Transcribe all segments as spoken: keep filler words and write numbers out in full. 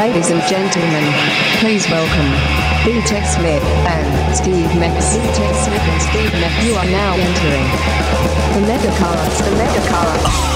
Ladies and gentlemen, please welcome B-Tech Smith and Steve Mex. B-Tech Smith and Steve Mex. You are now entering the Megacast. The Megacast.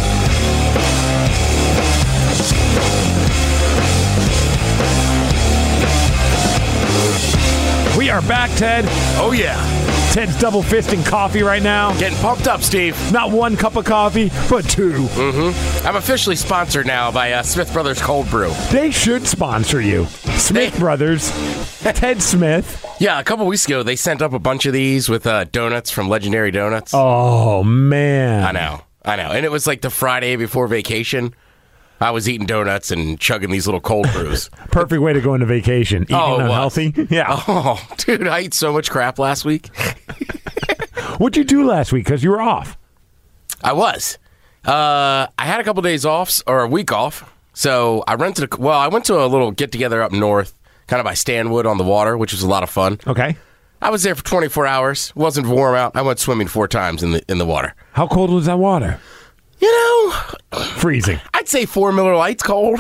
We are back, Ted. Oh, yeah. Ted's double fisting coffee right now. Getting pumped up, Steve. Not one cup of coffee, but two. Mm-hmm. I'm officially sponsored now by uh, Smith Brothers Cold Brew. They should sponsor you. Smith Hey. Brothers, Ted Smith. Yeah, a couple weeks ago, they sent up a bunch of these with uh, donuts from Legendary Donuts. Oh, man. I know. I know. And it was like the Friday before vacation. I was eating donuts and chugging these little cold brews. Perfect way to go into vacation. Eating Oh, it was. unhealthy. Yeah. Oh, dude, I ate so much crap last week. What'd you do last week? Because you were off. I was. Uh, I had a couple days off, or a week off. So I rented a, well, I went to a little get-together up north, kind of by Stanwood on the water, which was a lot of fun. Okay. I was there for twenty-four hours. It wasn't warm out. I went swimming four times in the in the water. How cold was that water? You know, Freezing. I'd say four Miller Lights cold.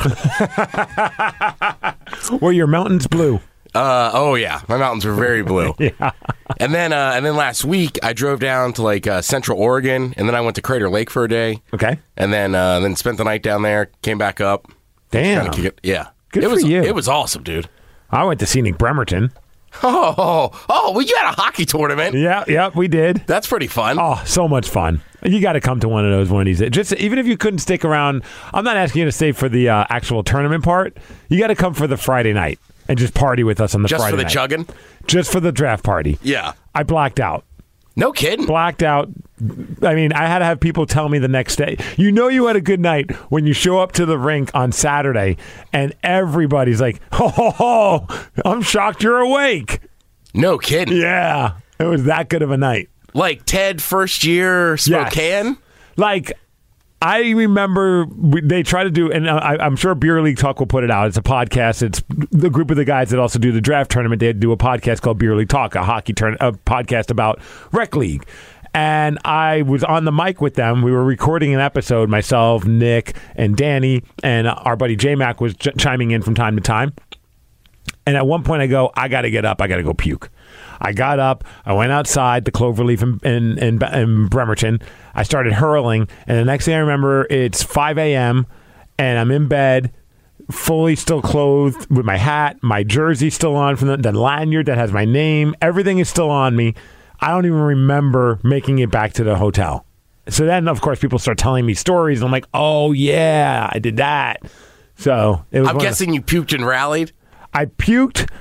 Were your mountains blue? Uh, oh yeah, my mountains were very blue. Yeah. And then, uh, and then last week I drove down to like uh, Central Oregon, and then I went to Crater Lake for a day. Okay. And then, uh, then spent the night down there. Came back up. Damn. Kinda kick it- Yeah. Good it for was, you. It was awesome, dude. I went to scenic Bremerton. Oh, oh, oh, well, you had a hockey tournament. Yeah, yeah, we did. That's pretty fun. Oh, so much fun. You got to come to one of those one of these days. Just even if you couldn't stick around, I'm not asking you to stay for the uh, actual tournament part. You got to come for the Friday night and just party with us on the Just Friday for the night. chugging? Just for the draft party. Yeah. I blacked out. No kidding. Blacked out. I mean, I had to have people tell me the next day. You know you had a good night when you show up to the rink on Saturday and everybody's like, ho, ho, ho, I'm shocked you're awake. No kidding. Yeah. It was that good of a night. Like Ted first year Spokane? Like, I remember we, they try to do, and I, I'm sure Beer League Talk will put it out. It's a podcast. It's the group of the guys that also do the draft tournament. They had to do a podcast called Beer League Talk, a hockey turn, a podcast about rec league. And I was on the mic with them. We were recording an episode. Myself, Nick, and Danny, and our buddy J Mac was ch- chiming in from time to time. And at one point, I go, I got to get up. I got to go puke. I got up. I went outside the Cloverleaf in, in, in, in Bremerton. I started hurling. And the next thing I remember, it's five a.m. and I'm in bed, fully still clothed with my hat, my jersey still on from the, the lanyard that has my name. Everything is still on me. I don't even remember making it back to the hotel. So then, of course, people start telling me stories. And I'm like, oh, yeah, I did that. So it was I'm one of- guessing you puked and rallied. I puked.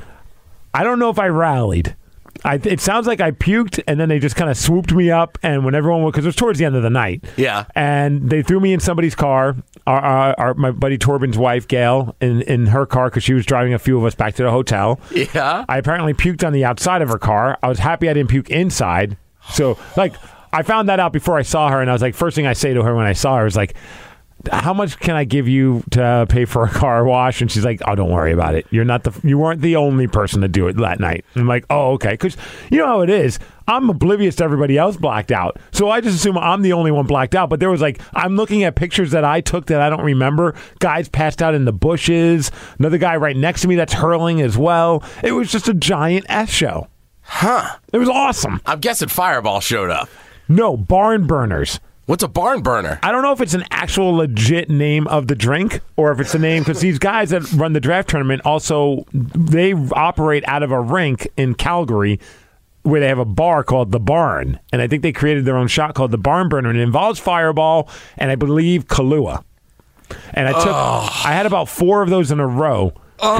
I don't know if I rallied. I, it sounds like I puked, and then they just kind of swooped me up. And when everyone, because it was towards the end of the night, Yeah. and they threw me in somebody's car. Our, our, our my buddy Torben's wife, Gail, in in her car because she was driving a few of us back to the hotel. Yeah. I apparently puked on the outside of her car. I was happy I didn't puke inside. So, like, I found that out before I saw her, and I was like, first thing I say to her when I saw her was like, how much can I give you to pay for a car wash? And she's like, oh, don't worry about it. You're not the, you weren't the only person to do it that night. And I'm like, oh, okay. Because you know how it is. I'm oblivious to everybody else blacked out. So I just assume I'm the only one blacked out. But there was like, I'm looking at pictures that I took that I don't remember. Guys passed out in the bushes. Another guy right next to me that's hurling as well. It was just a giant S show. Huh. It was awesome. I'm guessing Fireball showed up. No, barn burners. What's a barn burner? I don't know if it's an actual legit name of the drink or if it's the name, because these guys that run the draft tournament also, they operate out of a rink in Calgary where they have a bar called The Barn. And I think they created their own shot called the Barn Burner. And it involves Fireball and I believe Kahlua. And I took, oh. I had about four of those in a row.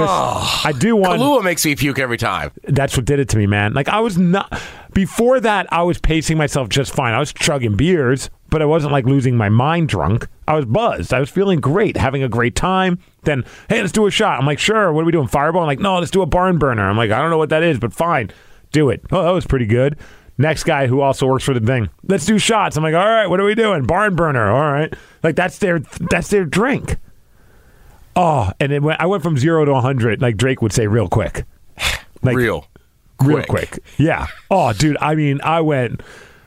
Oh. I do want. Kahlua makes me puke every time. That's what did it to me, man. Like, I was not. Before that, I was pacing myself just fine. I was chugging beers, but I wasn't like losing my mind drunk. I was buzzed. I was feeling great, having a great time. Then, hey, let's do a shot. I'm like, sure. What are we doing? Fireball? I'm like, no, let's do a barn burner. I'm like, I don't know what that is, but fine. Do it. Oh, that was pretty good. Next guy who also works for the thing. Let's do shots. I'm like, all right, what are we doing? Barn burner. All right. Like, that's their that's their drink. Oh, and it went, I went from zero to one hundred, like Drake would say, real quick. Like, real. Real quick. quick. Yeah. Oh, dude, I mean, I went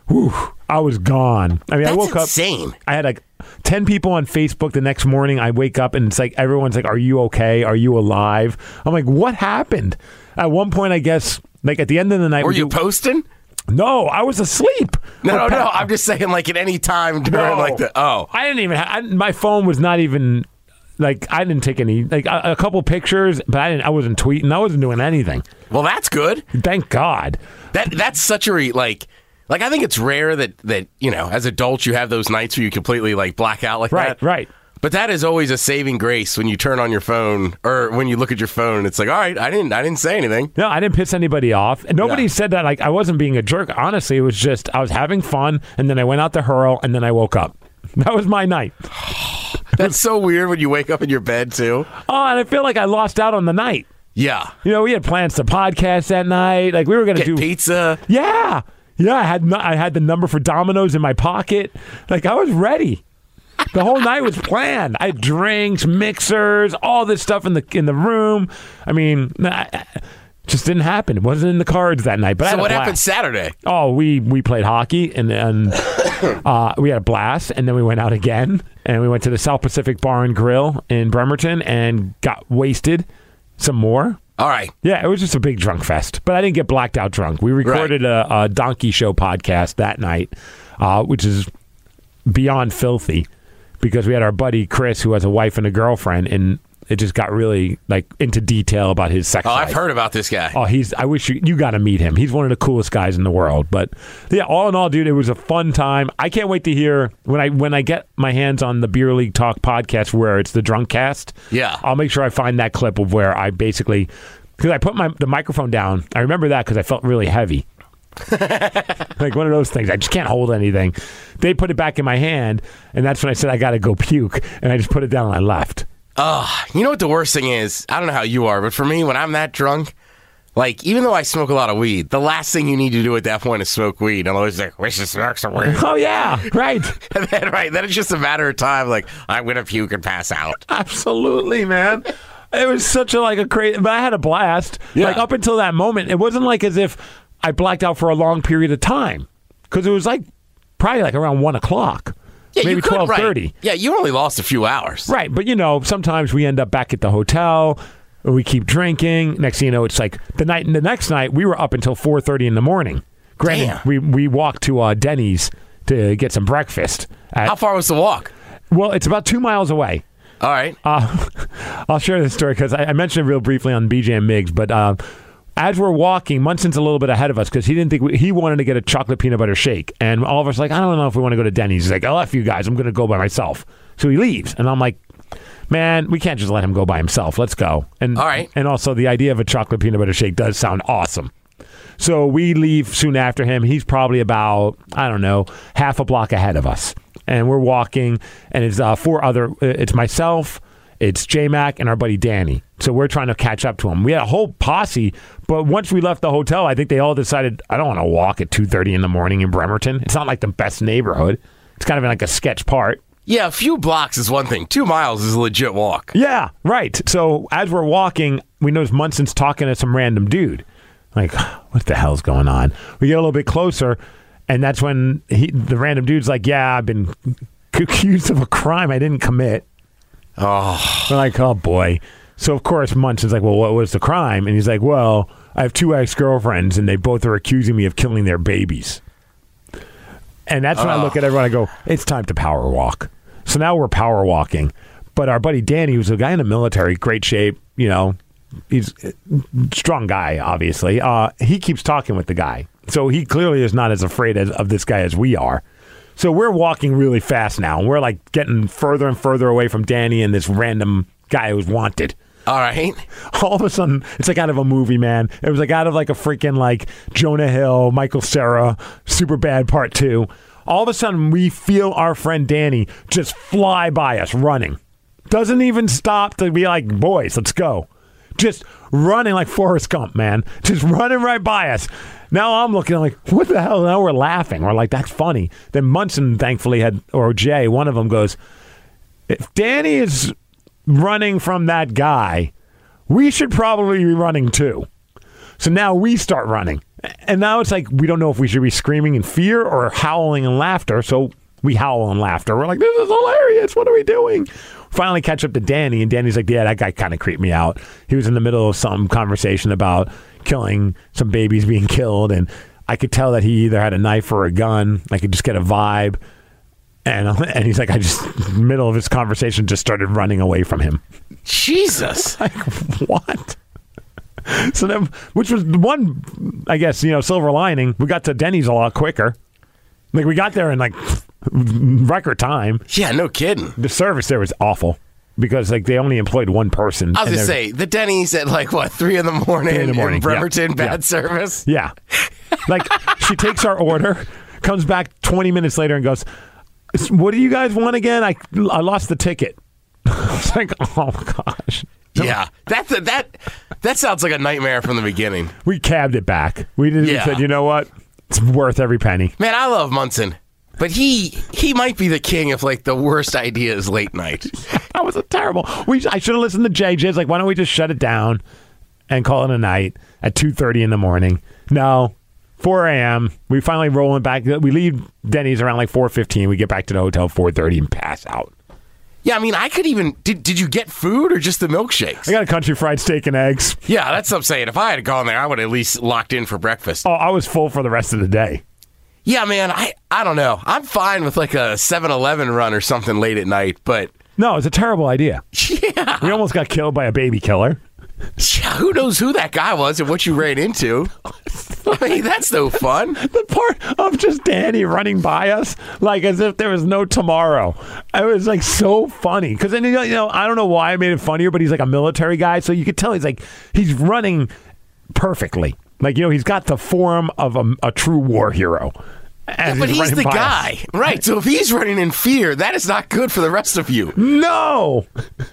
whew, I was gone. I mean, That's I woke insane. up. I had like ten people on Facebook the next morning. I wake up and it's like everyone's like, "Are you okay? Are you alive?" I'm like, "What happened?" At one point, I guess, like at the end of the night, Were we you do- posting? No, I was asleep. No, no, Or no. pa- I'm just saying, like at any time during No. like the oh. I didn't even. Ha- I, my phone was not even. Like I didn't take any. Like a, a couple pictures, but I didn't. I wasn't tweeting. I wasn't doing anything. Well, that's good. Thank God. That that's such a re, like like I think it's rare that that you know as adults you have those nights where you completely like black out like Right, that. right. But that is always a saving grace when you turn on your phone or when you look at your phone. It's like, all right, I didn't I didn't say anything. No, I didn't piss anybody off. And nobody Yeah. said that. Like I wasn't being a jerk. Honestly, it was just I was having fun, and then I went out to hurl, and then I woke up. That was my night. That's so weird when you wake up in your bed too. Oh, and I feel like I lost out on the night. Yeah. You know, we had plans to podcast that night. Like we were gonna Get do pizza. Yeah, yeah. I had no, I had the number for Domino's in my pocket. Like I was ready. The whole night was planned. I had drinks, mixers, all this stuff in the in the room. I mean, nah, it just didn't happen. It wasn't in the cards that night. But I So had a what blast. happened Saturday? Oh, we we played hockey and and uh, we had a blast, and then we went out again, and we went to the South Pacific Bar and Grill in Bremerton and got wasted some more. All right. Yeah, it was just a big drunk fest, but I didn't get blacked out drunk. We recorded a, a Donkey Show podcast that night, uh, which is beyond filthy, because we had our buddy Chris, who has a wife and a girlfriend, and it just got really like into detail about his sex Oh, life. I've heard about this guy. Oh, he's. I wish you you got to meet him. He's one of the coolest guys in the world. But yeah, all in all, dude, it was a fun time. I can't wait to hear when I when I get my hands on the Beer League Talk podcast, where it's the Drunk Cast. Yeah. I'll make sure I find that clip of where I basically, because I put my the microphone down. I remember that because I felt really heavy. Like one of those things. I just can't hold anything. They put it back in my hand, and that's when I said I got to go puke, and I just put it down and I left. Oh, you know what the worst thing is? I don't know how you are, but for me, when I'm that drunk, like, even though I smoke a lot of weed, the last thing you need to do at that point is smoke weed. I'm always like, we should smoke some weed. Oh yeah, right. And then, right, then it's just a matter of time, like, I'm going to puke and pass out. Absolutely, man. It was such a like a crazy, but I had a blast. Yeah. Like up until that moment, it wasn't like as if I blacked out for a long period of time, because it was like probably like around one o'clock, Yeah, maybe you could, twelve right. thirty. Yeah, you only lost a few hours. Right, but you know, sometimes we end up back at the hotel, or we keep drinking. Next thing you know, it's like the night. The next night, we were up until four thirty in the morning. Granted, Damn. we we walked to uh, Denny's to get some breakfast. At, How far was the walk? well, it's about two miles away. All right. Uh, I'll share this story because I, I mentioned it real briefly on B J and Miggs, but uh, as we're walking, Munson's a little bit ahead of us because he didn't think we, he wanted to get a chocolate peanut butter shake, and all of us are like, I don't know if we want to go to Denny's. He's like, I'll F you guys, I'm going to go by myself. So he leaves, and I'm like, man, we can't just let him go by himself. Let's go. And All right. and also the idea of a chocolate peanut butter shake does sound awesome. So we leave soon after him. He's probably about, I don't know, half a block ahead of us. And we're walking, and it's uh, four other, it's myself, it's J-Mac, and our buddy Danny. So we're trying to catch up to him. We had a whole posse, but once we left the hotel, I think they all decided, I don't want to walk at two thirty in the morning in Bremerton. It's not like the best neighborhood. It's kind of like a sketch part. Yeah, a few blocks is one thing. Two miles is a legit walk. Yeah, right. So as we're walking, we notice Munson's talking to some random dude. Like, what the hell's going on? We get a little bit closer, and that's when he, the random dude's like, yeah, I've been accused of a crime I didn't commit. Oh. We're like, oh, boy. So, of course, Munson's like, well, what was the crime? And he's like, well, I have two ex-girlfriends, and they both are accusing me of killing their babies. And that's when I look at everyone, I go, it's time to power walk. So now we're power walking. But our buddy Danny, who's a guy in the military, great shape, you know, he's a strong guy, obviously. Uh, he keeps talking with the guy. So he clearly is not as afraid as, of this guy as we are. So we're walking really fast now. We're like getting further and further away from Danny and this random guy who's wanted. All right. All of a sudden, it's like out of a movie, man. It was like out of like a freaking like Jonah Hill, Michael Cera, Superbad Part Two. All of a sudden, we feel our friend Danny just fly by us running. Doesn't even stop to be like, boys, let's go. Just running like Forrest Gump, man. Just running right by us. Now I'm looking like, what the hell? Now we're laughing. We're like, that's funny. Then Munson, thankfully, had, or Jay, one of them goes, if Danny is running from that guy, we should probably be running too. So now we start running. And now it's like we don't know if we should be screaming in fear or howling in laughter. So we howl in laughter. We're like, this is hilarious. What are we doing? Finally catch up to Danny, and Danny's like, yeah, that guy kind of creeped me out. He was in the middle of some conversation about killing some babies being killed, and I could tell that he either had a knife or a gun. I could just get a vibe. And and he's like, I just, middle of his conversation, just started running away from him. Jesus. Like, what? So then, which was one, I guess, you know, silver lining. We got to Denny's a lot quicker. Like, we got there in, like, record time. Yeah, no kidding. The service there was awful because, like, they only employed one person. I was going to say, the Denny's at, like, what, three in the morning, in, the morning. in Bremerton, yeah. bad yeah. service? Yeah. Like, she takes our order, comes back twenty minutes later and goes, what do you guys want again? I, I lost the ticket. It's like, oh, gosh. Yeah, that, that, that sounds like a nightmare from the beginning. We cabbed it back. We, did, Yeah. we said, you know what? It's worth every penny. Man, I love Munson, but he he might be the king of like the worst ideas late night. That was a terrible. We I should have listened to J J. It's like, why don't we just shut it down and call it a night at two thirty in the morning? No, four a.m. We finally rolling back. We leave Denny's around like four fifteen. We get back to the hotel four thirty and pass out. Yeah, I mean, I could even. Did Did you get food or just the milkshakes? I got a country fried steak and eggs. Yeah, that's what I'm saying. If I had gone there, I would have at least locked in for breakfast. Oh, I was full for the rest of the day. Yeah, man, I, I don't know. I'm fine with like a seven eleven run or something late at night, but No, it's a terrible idea. yeah, We almost got killed by a baby killer. yeah, who knows who that guy was and what you ran into? I mean, that's no fun. The part of just Danny running by us, like as if there was no tomorrow. It was like so funny. Because then, you know, I don't know why I made it funnier, but he's like a military guy. So you could tell he's like, he's running perfectly. Like, you know, he's got the form of a, a true war hero. Yeah, but he's, he's the guy. Us. Right. So if he's running in fear, that is not good for the rest of you. No.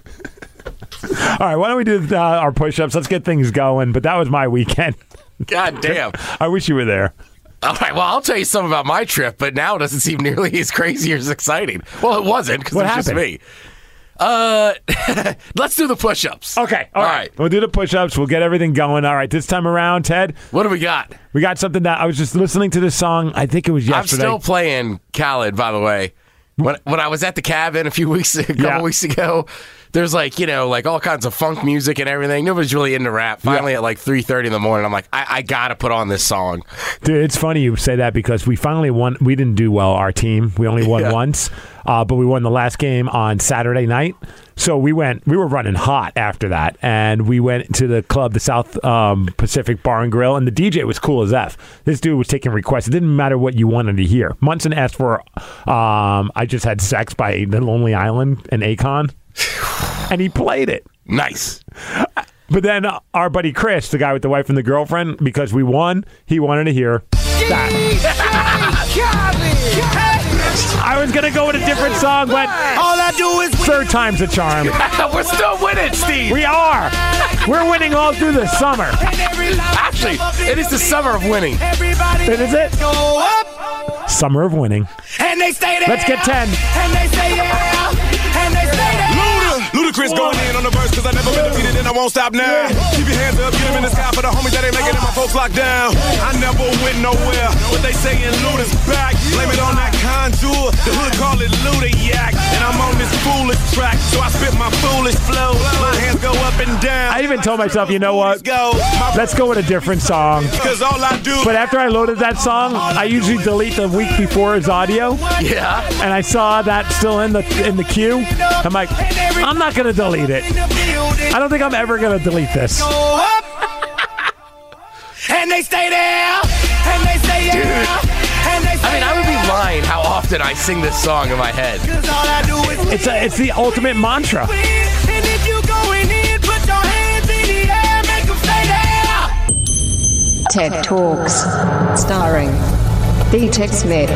All right, why don't we do uh, our push-ups? Let's get things going. But that was my weekend. God damn. I wish you were there. All right, well, I'll tell you something about my trip, but now it doesn't seem nearly as crazy or as exciting. Well, it wasn't, because it was just me. Uh, let's do the push-ups. Okay, all, all right. right. We'll do the push-ups. We'll get everything going. All right, this time around, Ted. What do we got? We got something that I was just listening to this song. I think it was yesterday. I'm still playing Khaled, by the way. When when I was at the cabin a few weeks, a couple yeah. weeks ago, there's like, you know, like all kinds of funk music and everything. Nobody's really into rap. Finally, yeah. at like three thirty in the morning, I'm like, I, I got to put on this song. Dude, it's funny you say that because we finally won. We didn't do well, our team. We only won yeah. once, uh, but we won the last game on Saturday night. So we went, we were running hot after that, and we went to the club, the South um, Pacific Bar and Grill, and the D J was cool as F. This dude was taking requests. It didn't matter what you wanted to hear. Munson asked for um, I Just Had Sex by The Lonely Island and Akon, and he played it. Nice. But then uh, our buddy Chris, the guy with the wife and the girlfriend, because we won, he wanted to hear that. I was going to go with a different song, but all I do is third time's a charm. We're still winning, Steve. We are. We're winning all through the summer. Actually, it is the summer of winning. It is it? Summer of winning. And they stay there. Let's get ten. And they stay there. And they stay there. Ludacris going in on the verse cause I never been defeated and I won't stop now. Keep your hands up, get them in the sky for the homies that ain't making it, my folks locked down. I never went nowhere, but they saying Luda's back. Blame it on that contour, the hood call it Luda-yak. And I'm on this foolish track, so I spit my foolish flow. My hands go up and down. I even told myself, you know what? Let's go with a different song. Cause all I do. But after I loaded that song, I usually delete the week before his audio. Yeah. And I saw that still in the in the queue. I'm like, I'm not going to delete it. I don't think I'm ever going to delete this. And they stay there. And they stay there. Dude. And they stay I mean, I would be lying how often I sing this song in my head. It's a, it's the ultimate mantra. And if you going in, put your hands in the air, make them stay there. TED Talks, starring D-Tech Smith.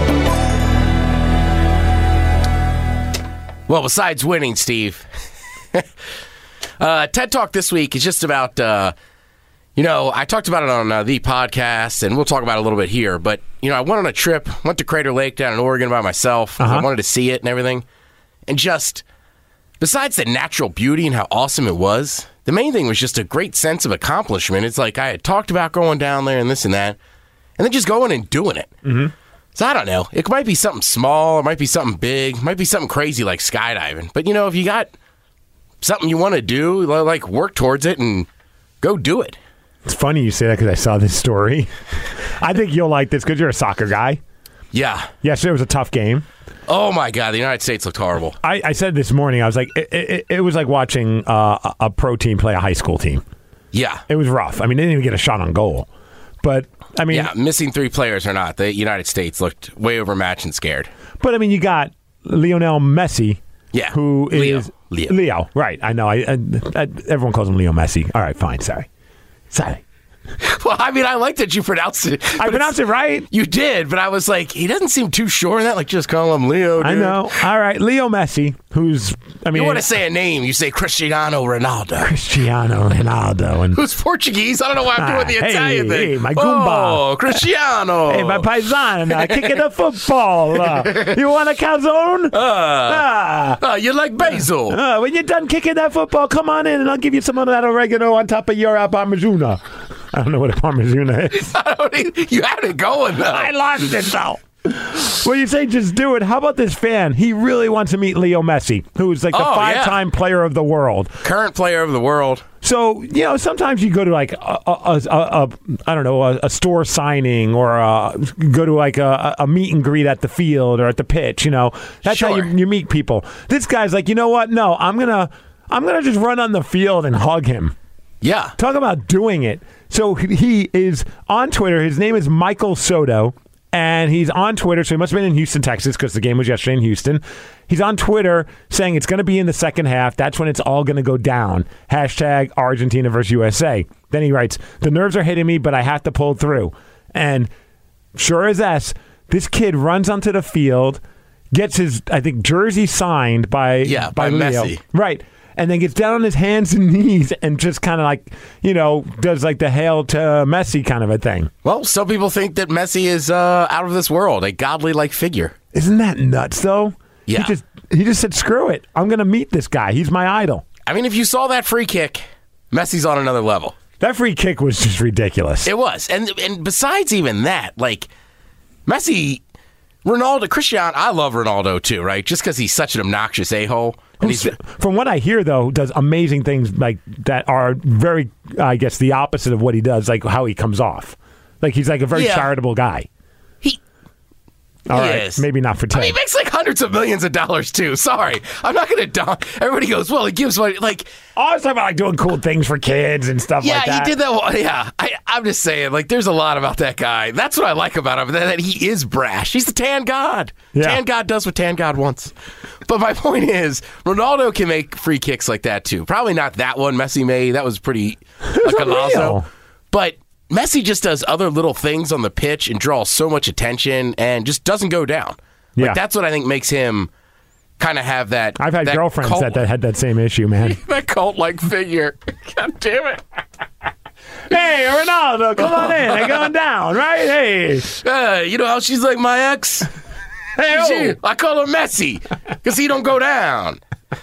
Well, besides winning, Steve, uh, TED Talk this week is just about, uh, you know, I talked about it on uh, the podcast, and we'll talk about it a little bit here, but, you know, I went on a trip, went to Crater Lake down in Oregon by myself. Uh-huh. I wanted to see it and everything. And just, besides the natural beauty and how awesome it was, the main thing was just a great sense of accomplishment. It's like I had talked about going down there and this and that, and then just going and doing it. Mm-hmm. So I don't know. It might be something small. It might be something big. It might be something crazy like skydiving. But, you know, if you got something you want to do, like work towards it and go do it. It's funny you say that because I saw this story. I think you'll like this because you're a soccer guy. Yeah. Yesterday was a tough game. Oh, my God. The United States looked horrible. I, I said this morning, I was like, it, it, it was like watching uh, a, a pro team play a high school team. Yeah. It was rough. I mean, they didn't even get a shot on goal. But, I mean... Yeah, missing three players or not, the United States looked way overmatched and scared. But, I mean, you got Lionel Messi, yeah. who is... Leo. Leo. Leo, right. I know. I, I, I Everyone calls him Leo Messi. All right, fine. Sorry. Sorry. Well, I mean, I like that you pronounced it. I pronounced it right. You did, but I was like, he doesn't seem too sure in that. Like, just call him Leo, dude. I know. All right, Leo Messi, who's, I mean... You want to say a name, you say Cristiano Ronaldo. Cristiano Ronaldo. And, who's Portuguese? I don't know why I'm doing the ah, Italian hey, thing. Hey, my Goomba. Oh, Cristiano. Hey, my paisana, kicking the football. Uh, you want a calzone? Uh, ah. uh, you like basil. Uh, when you're done kicking that football, come on in and I'll give you some of that oregano on top of your uh, parmigiana. I don't know what a parmigiana is. I don't even, you had it going, though. I lost it, though. Well, you say just do it. How about this fan? He really wants to meet Leo Messi, who's like the oh, five-time yeah. player of the world. Current player of the world. So, you know, sometimes you go to like a, a, a, a I don't know, a, a store signing or a, go to like a, a meet and greet at the field or at the pitch, you know. That's sure. how you, you meet people. This guy's like, you know what? No, I'm going to I'm going to just run on the field and hug him. Yeah. Talk about doing it. So he is on Twitter. His name is Michael Soto, and he's on Twitter. So he must have been in Houston, Texas, because the game was yesterday in Houston. He's on Twitter saying it's going to be in the second half. That's when it's all going to go down. Hashtag Argentina versus U S A. Then he writes, the nerves are hitting me, but I have to pull through. And sure as S, this kid runs onto the field, gets his, I think, jersey signed by, yeah, by, by Leo. Messi. Right. And then gets down on his hands and knees and just kind of like, you know, does like the hail to Messi kind of a thing. Well, some people think that Messi is uh, out of this world, a godly-like figure. Isn't that nuts, though? Yeah. He just, he just said, screw it. I'm going to meet this guy. He's my idol. I mean, if you saw that free kick, Messi's on another level. That free kick was just ridiculous. It was. And, and besides even that, like, Messi... Ronaldo, Cristiano, I love Ronaldo too, right? Just because he's such an obnoxious a-hole. And he's, From what I hear, though, does amazing things like that are very, I guess, the opposite of what he does, like how he comes off. Like he's like a very yeah. charitable guy. He, All he right, is. maybe not for Ted. I mean, he makes like hundreds of millions of dollars too. Sorry, I'm not going to down. Everybody goes, well, he gives money. Like, oh, I was talking about like doing cool things for kids and stuff yeah, like that. he did that. One. Yeah, I, I'm just saying, like, there's a lot about that guy. That's what I like about him. That, that he is brash. He's the tan god. Yeah. Tan god does what tan god wants. But my point is, Ronaldo can make free kicks like that too. Probably not that one Messi made. That was pretty like a lazo. But Messi just does other little things on the pitch and draws so much attention and just doesn't go down. Like, Yeah. that's what I think makes him kind of have that. I've had that girlfriends cult, that, that had that same issue, man. that cult-like figure. God damn it. Hey, Ronaldo, come on in. They're going down, right? Hey. Uh, you know how she's like my ex? Hey, oh. She- I call her Messi because he don't go down.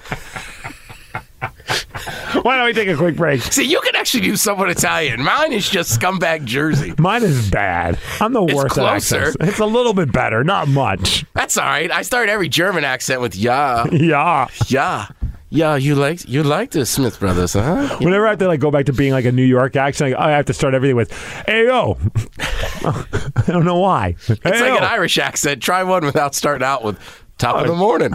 Why don't we take a quick break? See, you can actually do somewhat Italian. Mine is just scumbag Jersey. Mine is bad. I'm the It's worst at closer. accents. It's a little bit better, not much. That's all right. I start every German accent with yeah, Yeah. yeah, yeah. You like you like the Smith Brothers, huh? Whenever I have to like go back to being like a New York accent, I have to start everything with "Hey yo." I don't know why. It's It's like an Irish accent. Try one without starting out with top of the morning.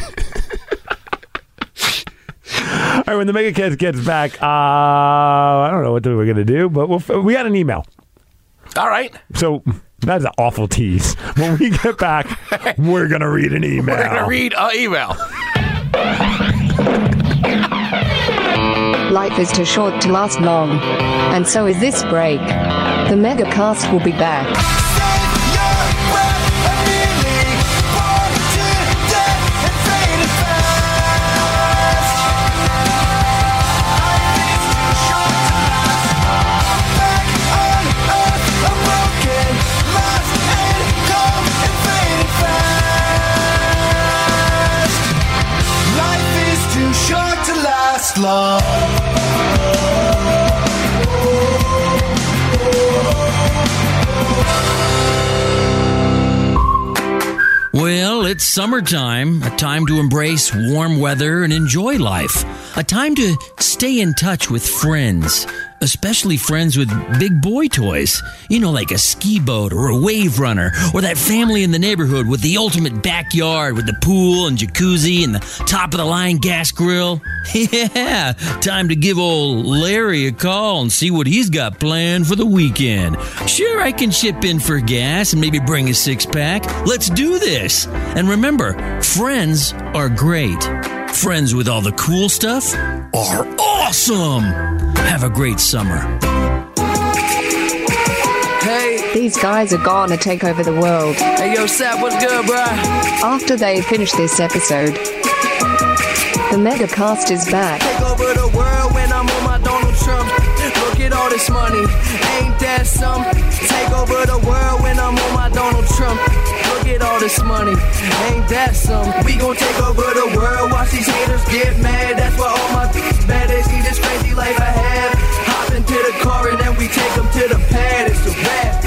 All right, when the Mega Kids gets back, uh, I don't know what we're gonna do, but we'll, we got an email. All right. So that's an awful tease. When we get back, we're gonna read an email. We're going to read an email. Life is too short to last long. And so is this break. The Megacast will be back. Long. Well, it's summertime, a time to embrace warm weather and enjoy life. A time to stay in touch with friends, especially friends with big boy toys. You know, like a ski boat or a wave runner, or that family in the neighborhood with the ultimate backyard with the pool and jacuzzi and the top-of-the-line gas grill. Yeah, time to give old Larry a call and see what he's got planned for the weekend. Sure, I can chip in for gas and maybe bring a six-pack. Let's do this. And remember, friends are great. Friends with all the cool stuff are awesome. Have a great summer. Hey, These guys are gonna take over the world. hey, yo, Sap, what's good, bruh? After they finish this episode, the Megacast is back. Take over the world when I'm on my Donald Trump. Look at all this money, ain't that some? Take over the world when I'm on my Donald Trump. Look at all this money, ain't that some? We gon' take over the world, watch these haters get mad. That's why all my bad they see this crazy life I have. Hop into the car and then we take them to the pad. It's a wrap.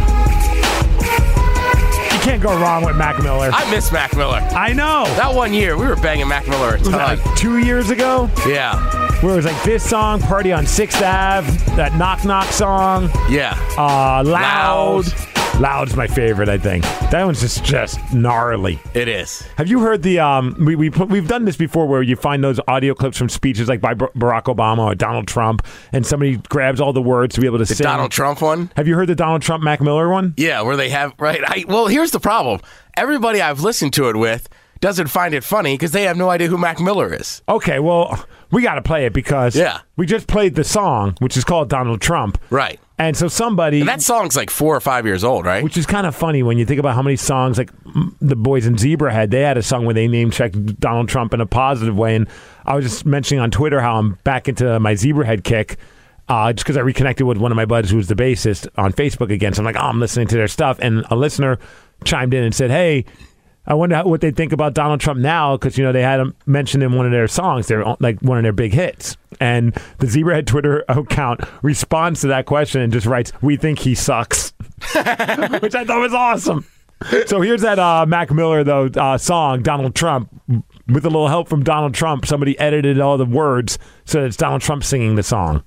You can't go wrong with Mac Miller. I miss Mac Miller. I know. That one year, we were banging Mac Miller a Was ton. that like two years ago? Yeah. Where it was like this song, Party on sixth Avenue, that Knock Knock song, Yeah. uh, Loud. Loud. Loud's my favorite, I think. That one's just just gnarly. It is. Have you heard the um? We we put, we've done this before, where you find those audio clips from speeches like by Bar- Barack Obama or Donald Trump, and somebody grabs all the words to be able to The sing. Donald Trump one? Have you heard the Donald Trump Mac Miller one? Yeah, where they have, right? I, well, here's the problem. Everybody I've listened to it with doesn't find it funny because they have no idea who Mac Miller is. Okay, well, we got to play it because Yeah. we just played the song, which is called Donald Trump. Right. And so somebody, And that song's like four or five years old, right? which is kind of funny when you think about how many songs like mm, the boys in Zebra had. They had a song where they name checked Donald Trump in a positive way. And I was just mentioning on Twitter how I'm back into my Zebrahead kick. Uh, just because I reconnected with one of my buddies who was the bassist on Facebook again. So I'm like, oh, I'm listening to their stuff. And a listener chimed in and said, hey, I wonder how, what they think about Donald Trump now, because, you know, they had him mentioned in one of their songs, they're like one of their big hits. And the Zebrahead Twitter account responds to that question and just writes, we think he sucks, which I thought was awesome. So here's that uh, Mac Miller, though, uh, song, Donald Trump, with a little help from Donald Trump. Somebody edited all the words so that it's Donald Trump singing the song.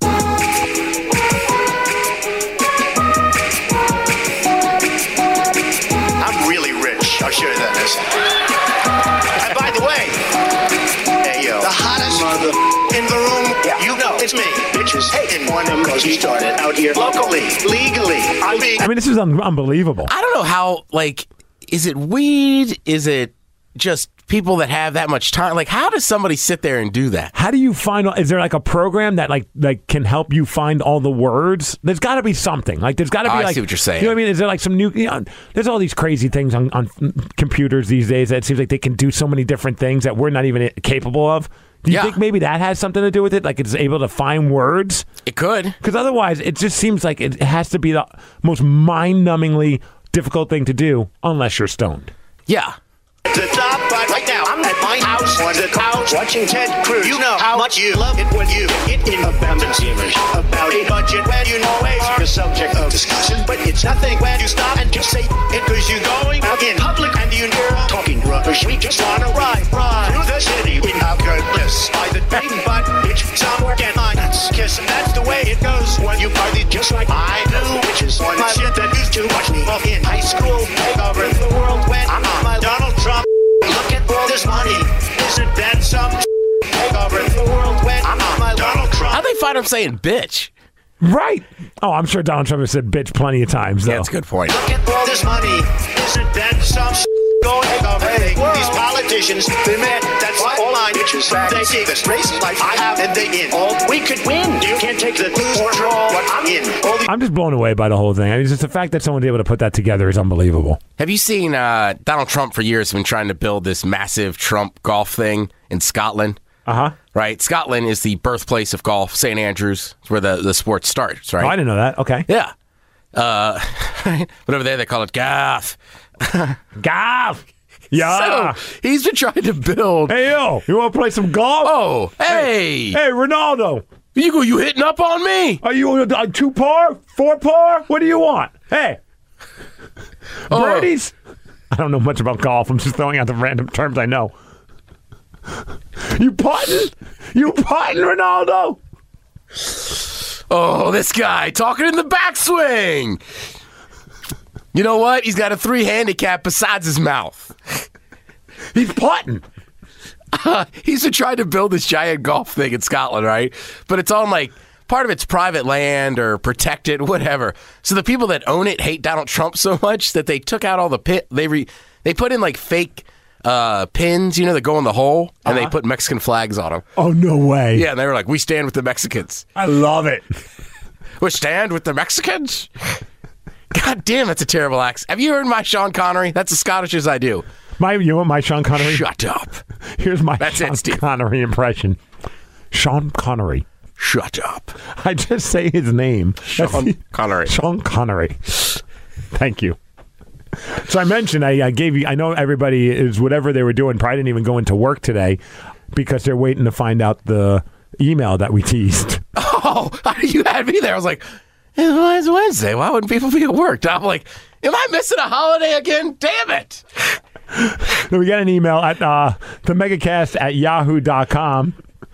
I'm really rich. I'll show you that in a second. And by the way, hey yo, the hottest mother in the room. Yeah. You know, it's me, bitches. Hey, and one of them goes, we started out here locally, legally. I'm being. I mean, this is un- unbelievable. I don't know how, like, is it weed? Is it just people that have that much time? Like, how does somebody sit there and do that? How do you find? Is there like a program that like like can help you find all the words? There's got to be something. Like there's got to be. Oh, I like, see what you're saying. You know what I mean? Is there like some new? You know, there's all these crazy things on, on computers these days that it seems like they can do so many different things that we're not even capable of. Do you Yeah. think maybe that has something to do with it? Like it's able to find words? It could. Because otherwise, it just seems like it has to be the most mind-numbingly difficult thing to do, unless you're stoned. Yeah. The top, but right now I'm at my house on the couch watching Ted Cruz. You know how much you love it when you get in abundance image about a budget when you know it's the subject of discussion, but it's nothing when you stop and just say it because you're going out in public and you hear talking rubbish. We just wanna ride, ride through the city in our goodness by the day, but it's somewhere can I kiss, and that's the way it goes when you party just like I do, which is one shit that used to watch me off in high school, take over the world when I'm on my Donald Trump. Look at all this money. Isn't that some take over the world when I'm on my Donald Trump? How'd they find him saying bitch? Right. Oh, I'm sure Donald Trump has said bitch plenty of times, though. Yeah, that's a good point. Look at all this money. Isn't that some going take over the world? These politicians, they man, that's all I bitches. They see this crazy life I have and they in. All we could win. You can't take the lose or draw what I'm in. All the I'm just blown away by the whole thing. I mean, just the fact that someone's able to put that together is unbelievable. Have you seen uh, Donald Trump for years has been trying to build this massive Trump golf thing in Scotland? Uh-huh. Right? Scotland is the birthplace of golf. Saint Andrews is where the, the sport starts, right? Oh, I didn't know that. Okay. Yeah. Uh, but over there they call it golf. Golf. Yeah. So he's been trying to build. Hey, yo, you want to play some golf? Oh, hey. Hey, Ronaldo. You go, you hitting up on me? Are you a two par? Four par? What do you want? Hey. Oh. Birdies? I don't know much about golf. I'm just throwing out the random terms I know. You putting? You putting, Ronaldo? Oh, this guy talking in the backswing. You know what? He's got a three handicap besides his mouth. He's putting. Uh, he's been trying to build this giant golf thing in Scotland, right? But it's on like part of it's private land or protected, whatever. So the people that own it hate Donald Trump so much that they took out all the pit. They re, they put in like fake uh, pins, you know, that go in the hole, and uh-huh. they put Mexican flags on them. Oh, no way. Yeah, and they were like, we stand with the Mexicans. I love it. We stand with the Mexicans? God damn, that's a terrible accent. Have you heard my Sean Connery? That's as Scottish as I do. My, you want my Sean Connery? Shut up. Here's my that's Sean it, Steve. Connery impression. Sean Connery. Shut up. I just say his name. Sean That's, Connery. Sean Connery. Thank you. So I mentioned, I, I gave you, I know everybody is, whatever they were doing, probably didn't even go into work today because they're waiting to find out the email that we teased. Oh, you had me there. I was like, it's Wednesday. Why wouldn't people be at work? And I'm like, am I missing a holiday again? Damn it. So we got an email at uh, the megacast at yahoo dot com.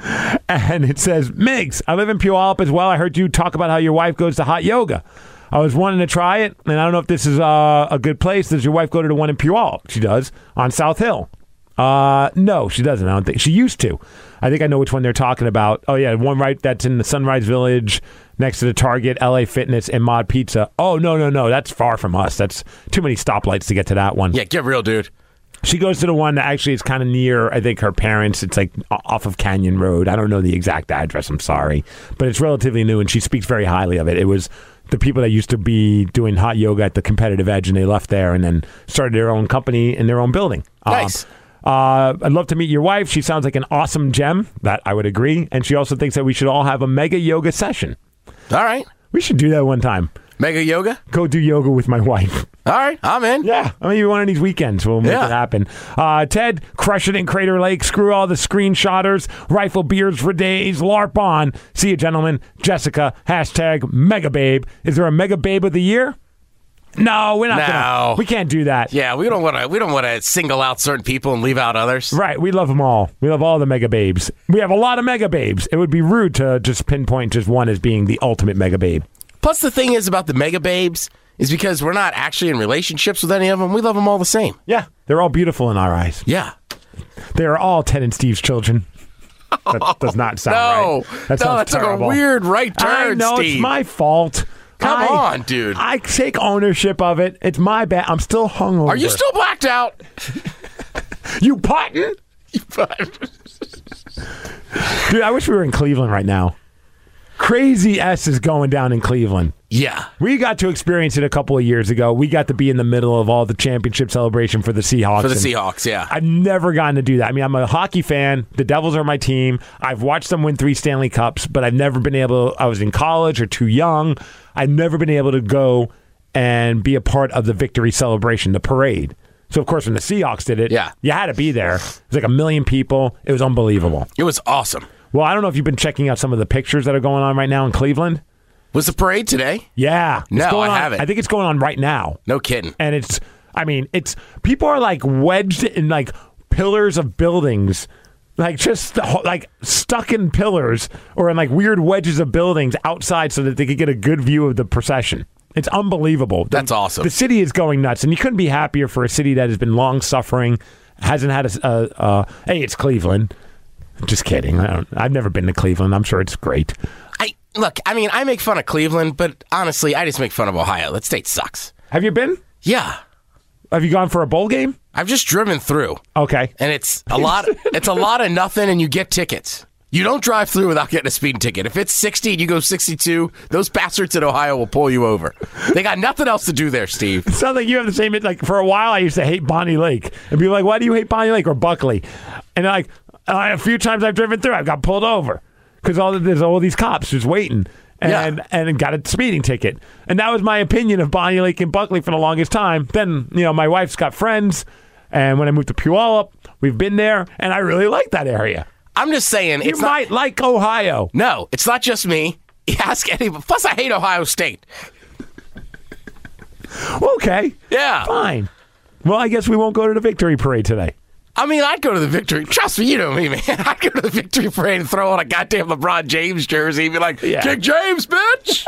And it says, Migs, I live in Puyallup as well. I heard you talk about how your wife goes to hot yoga. I was wanting to try it, and I don't know if this is uh, a good place. Does your wife go to the one in Puyallup? She does, on South Hill. Uh, no, she doesn't. I don't think. She used to. I think I know which one they're talking about. Oh, yeah, one right that's in the Sunrise Village next to the Target, L A Fitness, and Mod Pizza. Oh, no, no, no. That's far from us. That's too many stoplights to get to that one. Yeah, get real, dude. She goes to the one that actually is kind of near, I think, her parents. It's like off of Canyon Road. I don't know the exact address. I'm sorry. But it's relatively new, and she speaks very highly of it. It was the people that used to be doing hot yoga at the Competitive Edge, and they left there and then started their own company in their own building. Nice. Um, uh, I'd love to meet your wife. She sounds like an awesome gem. That I would agree. And she also thinks that we should all have a mega yoga session. All right. We should do that one time. Mega yoga? Go do yoga with my wife. All right, I'm in. Yeah, I mean, one of these weekends we'll make yeah. it happen. Uh, Ted, crush it in Crater Lake. Screw all the screenshotters. Rifle beards for days. LARP on. See you, gentlemen. Jessica, hashtag Mega Babe. Is there a Mega Babe of the year? No, we're not no. gonna. We can't do that. Yeah, we don't want to. We don't want to single out certain people and leave out others. Right. We love them all. We love all the Mega Babes. We have a lot of Mega Babes. It would be rude to just pinpoint just one as being the ultimate Mega Babe. Plus, the thing is about the Mega Babes is because we're not actually in relationships with any of them. We love them all the same. Yeah, they're all beautiful in our eyes. Yeah, they are all Ted and Steve's children. That does not sound no. right. That no, that's like a weird right turn, I know, Steve. It's my fault. Come I, on, dude. I take ownership of it. It's my bad. I'm still hungover. Are you still blacked out? You button? You button. Dude, I wish we were in Cleveland right now. Crazy S is going down in Cleveland. Yeah. We got to experience it a couple of years ago. We got to be in the middle of all the championship celebration for the Seahawks. For the Seahawks, yeah. I've never gotten to do that. I mean, I'm a hockey fan. The Devils are my team. I've watched them win three Stanley Cups, but I've never been able, I was in college or too young. I've never been able to go and be a part of the victory celebration, the parade. So, of course, when the Seahawks did it, yeah. you had to be there. It was like a million people. It was unbelievable. It was awesome. Well, I don't know if you've been checking out some of the pictures that are going on right now in Cleveland. Was the parade today? Yeah. No, going I on, haven't. I think it's going on right now. No kidding. And it's, I mean, it's, people are like wedged in like pillars of buildings, like just like stuck in pillars or in like weird wedges of buildings outside so that they could get a good view of the procession. It's unbelievable. That's the, awesome. The city is going nuts, and you couldn't be happier for a city that has been long suffering, hasn't had a, uh, uh, hey, it's Cleveland. Just kidding. I don't, I've never been to Cleveland. I'm sure it's great. I look, I mean, I make fun of Cleveland, but honestly, I just make fun of Ohio. That state sucks. Have you been? Yeah. Have you gone for a bowl game? I've just driven through. Okay. And it's a lot it's a lot of nothing, and you get tickets. You don't drive through without getting a speeding ticket. If it's sixty and you go sixty-two, those bastards in Ohio will pull you over. They got nothing else to do there, Steve. It sounds like you have the same, like for a while I used to hate Bonnie Lake and be like, why do you hate Bonnie Lake or Buckley? And like uh, a few times I've driven through, I've got pulled over because all there's all these cops just waiting and yeah. and got a speeding ticket. And that was my opinion of Bonnie Lake and Buckley for the longest time. Then, you know, my wife's got friends, and when I moved to Puyallup, we've been there, and I really like that area. I'm just saying, you it's might not, like Ohio. No, it's not just me. Ask anybody. Plus, I hate Ohio State. Okay. Yeah. Fine. Well, I guess we won't go to the victory parade today. I mean, I'd go to the victory. Trust me, you know me, man. I'd go to the victory parade and throw on a goddamn LeBron James jersey and be like, Yeah. Kick James, bitch!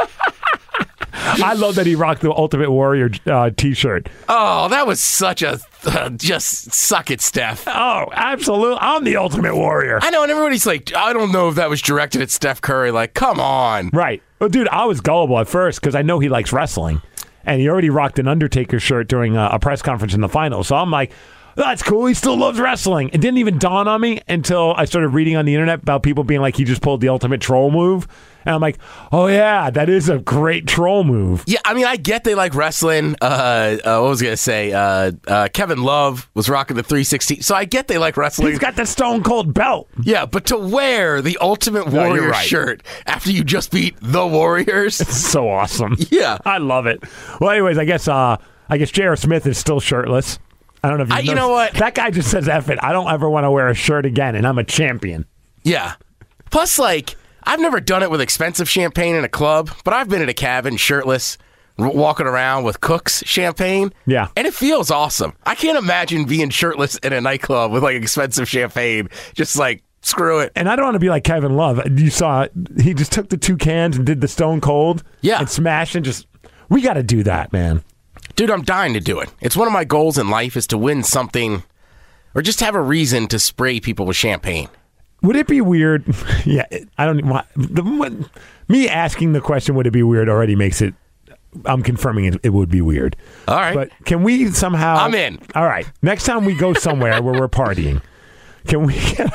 I love that he rocked the Ultimate Warrior uh, T-shirt. Oh, that was such a uh, just suck it, Steph. Oh, absolutely. I'm the Ultimate Warrior. I know, and everybody's like, I don't know if that was directed at Steph Curry. Like, come on. Right. Well, dude, I was gullible at first because I know he likes wrestling. And he already rocked an Undertaker shirt during a, a press conference in the finals. So I'm like, that's cool. He still loves wrestling. It didn't even dawn on me until I started reading on the internet about people being like, he just pulled the ultimate troll move. And I'm like, oh, yeah, that is a great troll move. Yeah, I mean, I get they like wrestling. Uh, uh, what was I going to say? Uh, uh, Kevin Love was rocking the three sixteen. So I get they like wrestling. He's got the Stone Cold belt. Yeah, but to wear the Ultimate No, Warrior you're right. shirt after you just beat the Warriors. So awesome. Yeah. I love it. Well, anyways, I guess uh, I guess J R. Smith is still shirtless. I don't know if you I- you know what? That guy just says, F it. I don't ever want to wear a shirt again, and I'm a champion. Yeah. Plus, like, I've never done it with expensive champagne in a club, but I've been at a cabin shirtless, r- walking around with Cook's champagne. Yeah. And it feels awesome. I can't imagine being shirtless in a nightclub with, like, expensive champagne. Just, like, screw it. And I don't want to be like Kevin Love. You saw he just took the two cans and did the Stone Cold. Yeah. And smashed and just, we got to do that, man. Dude, I'm dying to do it. It's one of my goals in life is to win something or just have a reason to spray people with champagne. Would it be weird? Yeah, I don't want the what, me asking the question. Would it be weird? Already makes it. I'm confirming it. It would be weird. All right. But can we somehow? I'm in. All right. Next time we go somewhere where we're partying, can we get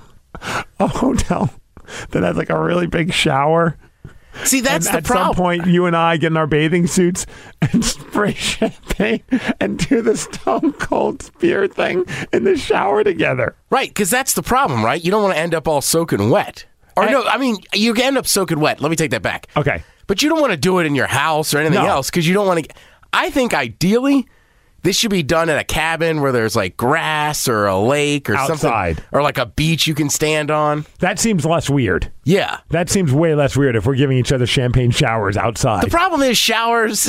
a hotel that has like a really big shower? See, that's and the at problem. some point, you and I get in our bathing suits and spray champagne and do the Stone Cold Spear thing in the shower together. Right, because that's the problem, right? You don't want to end up all soaking wet. Or I- no, I mean, you can end up soaking wet. Let me take that back. Okay. But you don't want to do it in your house or anything No. else because you don't want to. I think ideally, this should be done at a cabin where there's like grass or a lake or Outside. something. Or like a beach you can stand on. That seems less weird. Yeah. That seems way less weird if we're giving each other champagne showers outside. The problem is showers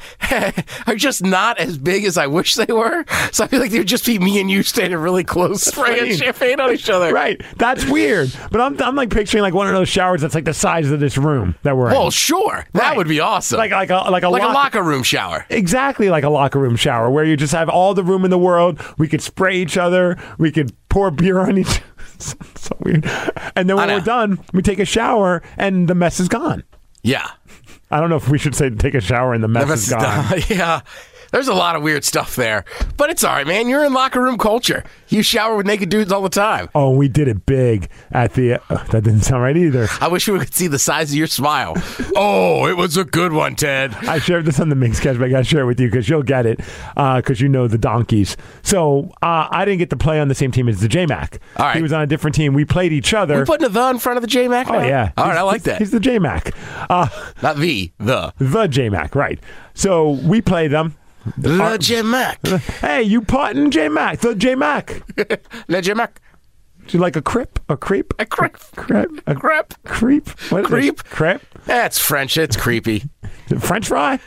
are just not as big as I wish they were. So I feel like they would just be me and you standing really close, spraying mean. champagne on each other. Right. That's weird. But I'm, I'm like picturing like one of those showers that's like the size of this room that we're Well, in. sure. That Right. would be awesome. Like like a like a, like lock- a locker room shower. Exactly like a locker room shower where you just have all the room in the world. We could spray each other. We could pour beer on each other. So weird. And then when I know. we're done, we take a shower and the mess is gone. Yeah. I don't know if we should say take a shower and the mess, is gone. Yeah. There's a lot of weird stuff there. But it's all right, man. You're in locker room culture. You shower with naked dudes all the time. Oh, we did it big at the. Uh, that didn't sound right either. I wish we could see the size of your smile. Oh, it was a good one, Ted. I shared this on the Mix Catch, but I got to share it with you because you'll get it because you know the donkeys. So uh, I didn't get to play on the same team as the J-Mac. All right. He was on a different team. We played each other. We're putting a the in front of the J-Mac Oh, now? yeah. All right, He's- I like he's- that. He's the J-Mac. Uh, Not the, the. the J-Mac, right. So we played them. The J-Mac. Hey, you potting J-Mac. The J-Mac. The J-Mac. Do you like a crip? A creep? A creep. Crep? A Crep. creep? What is it? Creep. Crep? That's French. It's creepy. French fry?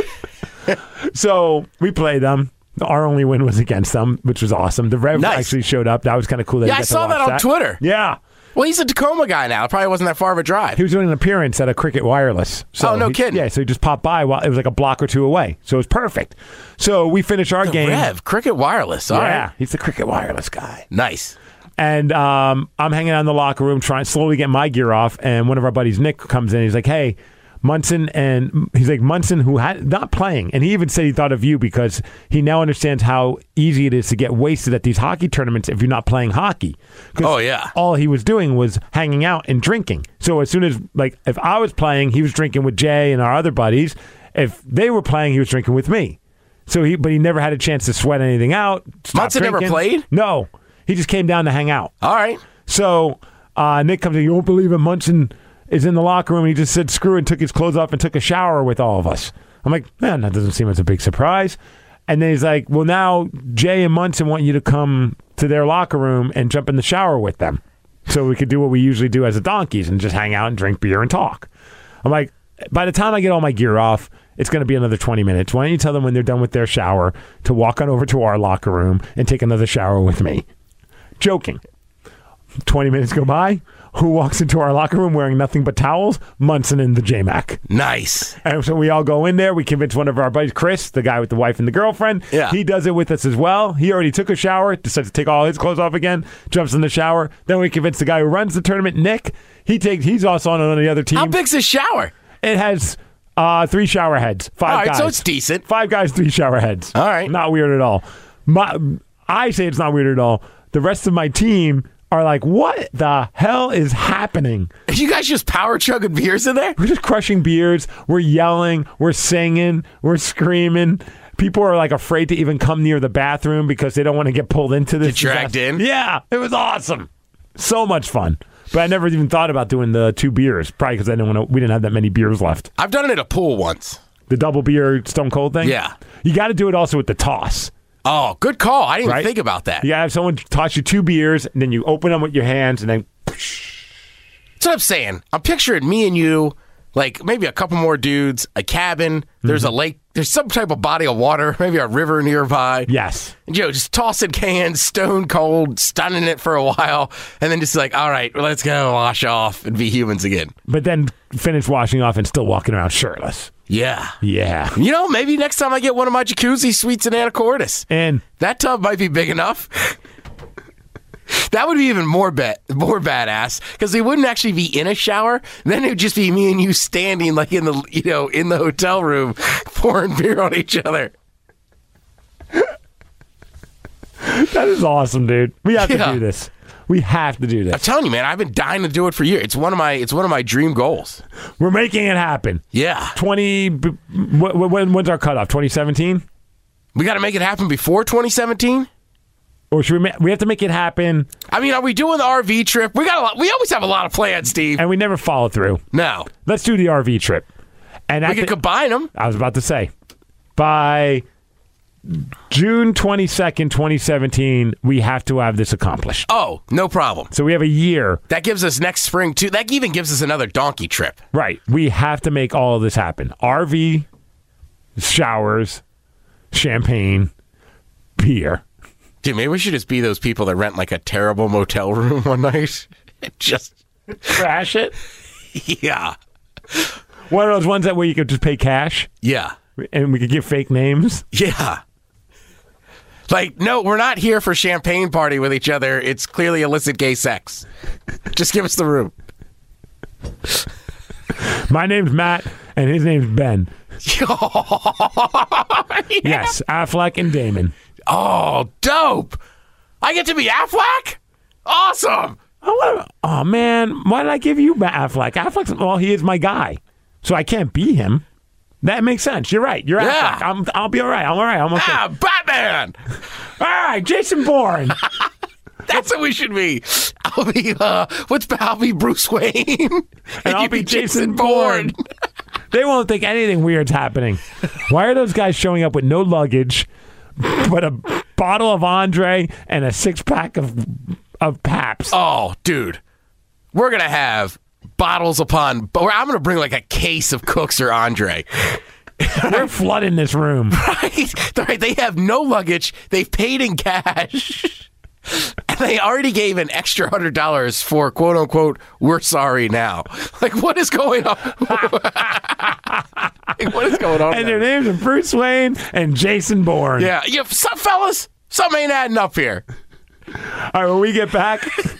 So we played them. Our only win was against them, which was awesome. The Rev Nice. actually showed up. That was kind of cool. That Yeah, you I got to saw that watch on Twitter. Yeah. Well, he's a Tacoma guy now. It probably wasn't that far of a drive. He was doing an appearance at a Cricket Wireless. So Oh, no he- kidding. Yeah, so he just popped by while it was like a block or two away. So it was perfect. So we finished our The game. Rev, Cricket Wireless. All yeah, right. he's the Cricket Wireless guy. Nice. And um, I'm hanging out in the locker room trying slowly get my gear off. And one of our buddies, Nick, comes in. He's like, hey, Munson. And he's like, Munson, who had not playing. And he even said he thought of you because he now understands how easy it is to get wasted at these hockey tournaments if you're not playing hockey. 'Cause Oh, yeah. all he was doing was hanging out and drinking. So as soon as, like, if I was playing, he was drinking with Jay and our other buddies. If they were playing, he was drinking with me. So he, but he never had a chance to sweat anything out. stop Munson never drinking. played? No. He just came down to hang out. All right. So uh, Nick comes in. You won't believe it. Munson is in the locker room. And he just said screw and took his clothes off and took a shower with all of us. I'm like, man, that doesn't seem as a big surprise. And then he's like, well, now Jay and Munson want you to come to their locker room and jump in the shower with them. So we could do what we usually do as a donkeys and just hang out and drink beer and talk. I'm like, by the time I get all my gear off, it's going to be another twenty minutes. Why don't you tell them when they're done with their shower to walk on over to our locker room and take another shower with me? Joking. twenty minutes go by. Who walks into our locker room wearing nothing but towels? Munson and the J-Mac. Nice. And so we all go in there. We convince one of our buddies, Chris, the guy with the wife and the girlfriend. Yeah. He does it with us as well. He already took a shower, decides to take all his clothes off again, jumps in the shower. Then we convince the guy who runs the tournament, Nick. He takes. He's also on one of the other teams. How big's his shower? It has uh, three shower heads. Five All right, guys. so it's decent. Five guys, three shower heads. All right. Not weird at all. My, I say it's not weird at all. The rest of my team are like, what the hell is happening? Are you guys just power chugging beers in there? We're just crushing beers. We're yelling. We're singing. We're screaming. People are like afraid to even come near the bathroom because they don't want to get pulled into this. Get dragged disaster. in? Yeah, it was awesome. So much fun. But I never even thought about doing the two beers, probably because I didn't want to. We didn't have that many beers left. I've done it at a pool once. The double beer Stone Cold thing? Yeah. You got to do it also with the toss. Oh, good call. I didn't Right? even think about that. You got to have someone toss you two beers, and then you open them with your hands, and then... That's what I'm saying. I'm picturing me and you, like maybe a couple more dudes, a cabin, there's Mm-hmm. a lake, there's some type of body of water, maybe a river nearby. Yes. And Joe just tossing cans, stone cold, stunning it for a while, and then just like, all right, well, let's go wash off and be humans again. But then finish washing off and still walking around shirtless. Yeah. Yeah. You know, maybe next time I get one of my jacuzzi suites in Anacortes, And that tub might be big enough. That would be even more bet more badass because they wouldn't actually be in a shower. Then it would just be me and you standing like in the you know in the hotel room pouring beer on each other. that is awesome, dude. We have Yeah. to do this. We have to do I'm this. telling you, man, I've been dying to do it for years. It's one of my it's one of my dream goals. We're making it happen. Yeah, twenty. b- wh- When, when's our cutoff? twenty seventeen? we got to make it happen before twenty seventeen. Or should we? Ma- we have to make it happen, I mean, are we doing the R V trip? We got a lot. We always have a lot of plans, Steve. and we never follow through. No, Let's do the R V trip. And we at can the- combine them. I was about to say, by June twenty-second, twenty seventeen, we have to have this accomplished. Oh, no problem. So we have a year. That gives us next spring too. That even gives us another donkey trip. Right. We have to make all of this happen. R V, showers, champagne, beer. Dude, maybe we should just be those people that rent like a terrible motel room one night. Just Crash it. yeah, One of those ones that where you could just pay cash yeah, and we could give fake names. yeah. Like, no, we're not here for champagne party with each other. It's clearly illicit gay sex. Just give us the room. My name's Matt and his name's Ben. Yes, Affleck and Damon. Oh, dope! I get to be Affleck. Awesome. Oh, what- oh, man, why did I give you Ma- Affleck? Affleck's, well, he is my guy, so I can't be him. That makes sense. You're right. You're Yeah. Affleck. I'm, I'll be all right. I'm all right. I'm okay. Ah, Batman. All right, Jason Bourne. That's what we should be. I'll be uh, what's I'll be Bruce Wayne, and, I'll you be Jason Bourne. They won't think anything weird's happening. Why are those guys showing up with no luggage, but a bottle of Andre and a six pack of of Paps? Oh, dude, we're gonna have bottles upon. But I'm gonna bring like a case of Cooks or Andre. We're flooding this room. Right, right. They have no luggage. They've paid in cash. And they already gave an extra hundred dollars for quote unquote, we're sorry now. Like, what is going on? Like, what is going on? And there? their names are Bruce Wayne and Jason Bourne. Yeah, yeah, some fellas, something ain't adding up here. All right, when we get back,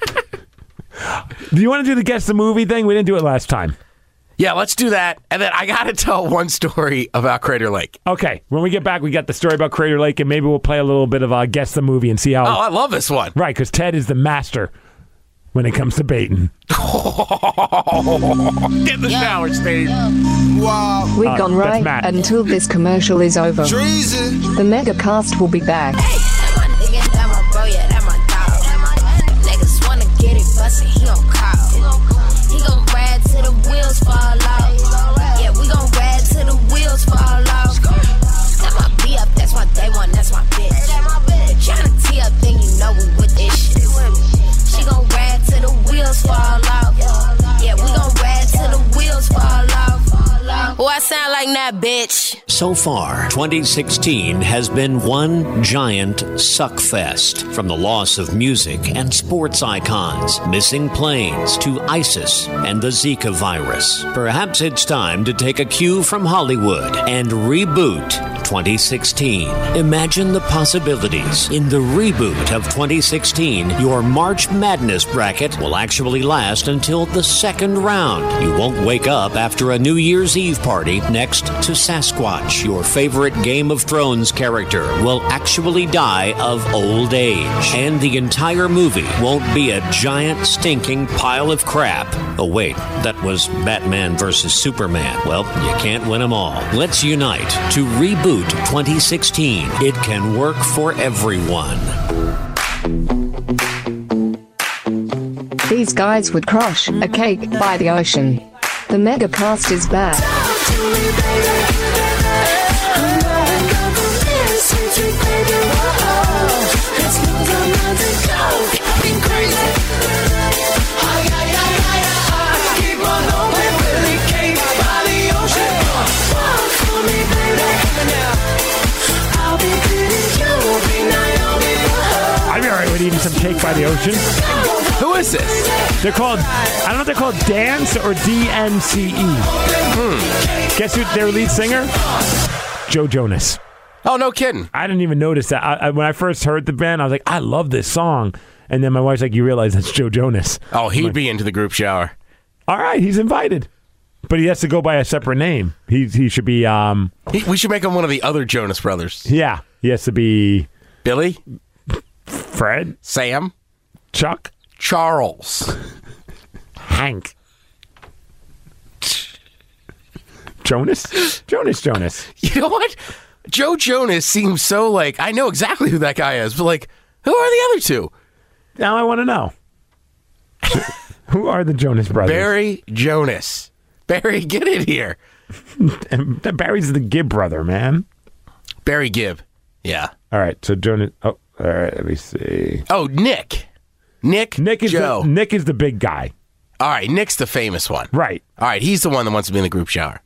do you want to do the guess the movie thing? We didn't do it last time. Yeah, let's do that. And then I got to tell one story about Crater Lake. Okay, when we get back, we got the story about Crater Lake, and maybe we'll play a little bit of uh, guess the movie and see how. Oh, I love this one. Right, because Ted is the master when it comes to baiting. Get in the shower, Steve. Wow. We've Uh, gone that's right Matt. until this commercial is over. Treason. The Megacast will be back. That my nigga, that my bro, yeah, that my dog. Niggas wanna get it bustin', he gon' call. He gon' ride till the wheels fall off. Yeah, we gon' ride till the wheels fall off. That my B up, that's my day one, that's my bitch. Tryna tee up, then you know we with this shit. She gon' ride till the wheels fall off. Yeah, we gon' ride till the wheels fall off. Who I sound like now? Yeah, bitch. So far, twenty sixteen has been one giant suckfest. From the loss of music and sports icons, missing planes, to ISIS and the Zika virus. Perhaps it's time to take a cue from Hollywood and reboot twenty sixteen. Imagine the possibilities. In the reboot of twenty sixteen, your March Madness bracket will actually last until the second round. You won't wake up after a New Year's Eve party next to Sasquatch. Your favorite Game of Thrones character will actually die of old age. And the entire movie won't be a giant stinking pile of crap. Oh wait, that was Batman versus Superman. Well, you can't win them all. Let's unite to reboot twenty sixteen. It can work for everyone. These guys would crush a cake by the ocean. The Megacast is back. I'd be alright with eating some cake by the ocean. Who is this? They're called, I don't know if they're called Dance or D N C E. Hmm. Guess who their lead singer? Joe Jonas. Oh, no kidding. I didn't even notice that. I, I, when I first heard the band, I was like, I love this song. And then my wife's like, you realize that's Joe Jonas. Oh, he'd like, be into the group shower. All right, he's invited. But he has to go by a separate name. He he should be, um... He, we should make him one of the other Jonas brothers. Yeah, he has to be... Billy? Fred? Sam? Chuck? Charles? Hank? Jonas? Jonas Jonas. You know what? Joe Jonas seems so like, I know exactly who that guy is, but like, who are the other two? Now I want to know. Who are the Jonas brothers? Barry Jonas. Barry, get in here. And Barry's the Gibb brother, man. Barry Gibb. Yeah. All right, so Jonas... Oh, all right, let me see. Oh, Nick. Nick, Nick is Joe. The, Nick is the big guy. All right, Nick's the famous one. Right. All right, he's the one that wants to be in the group shower.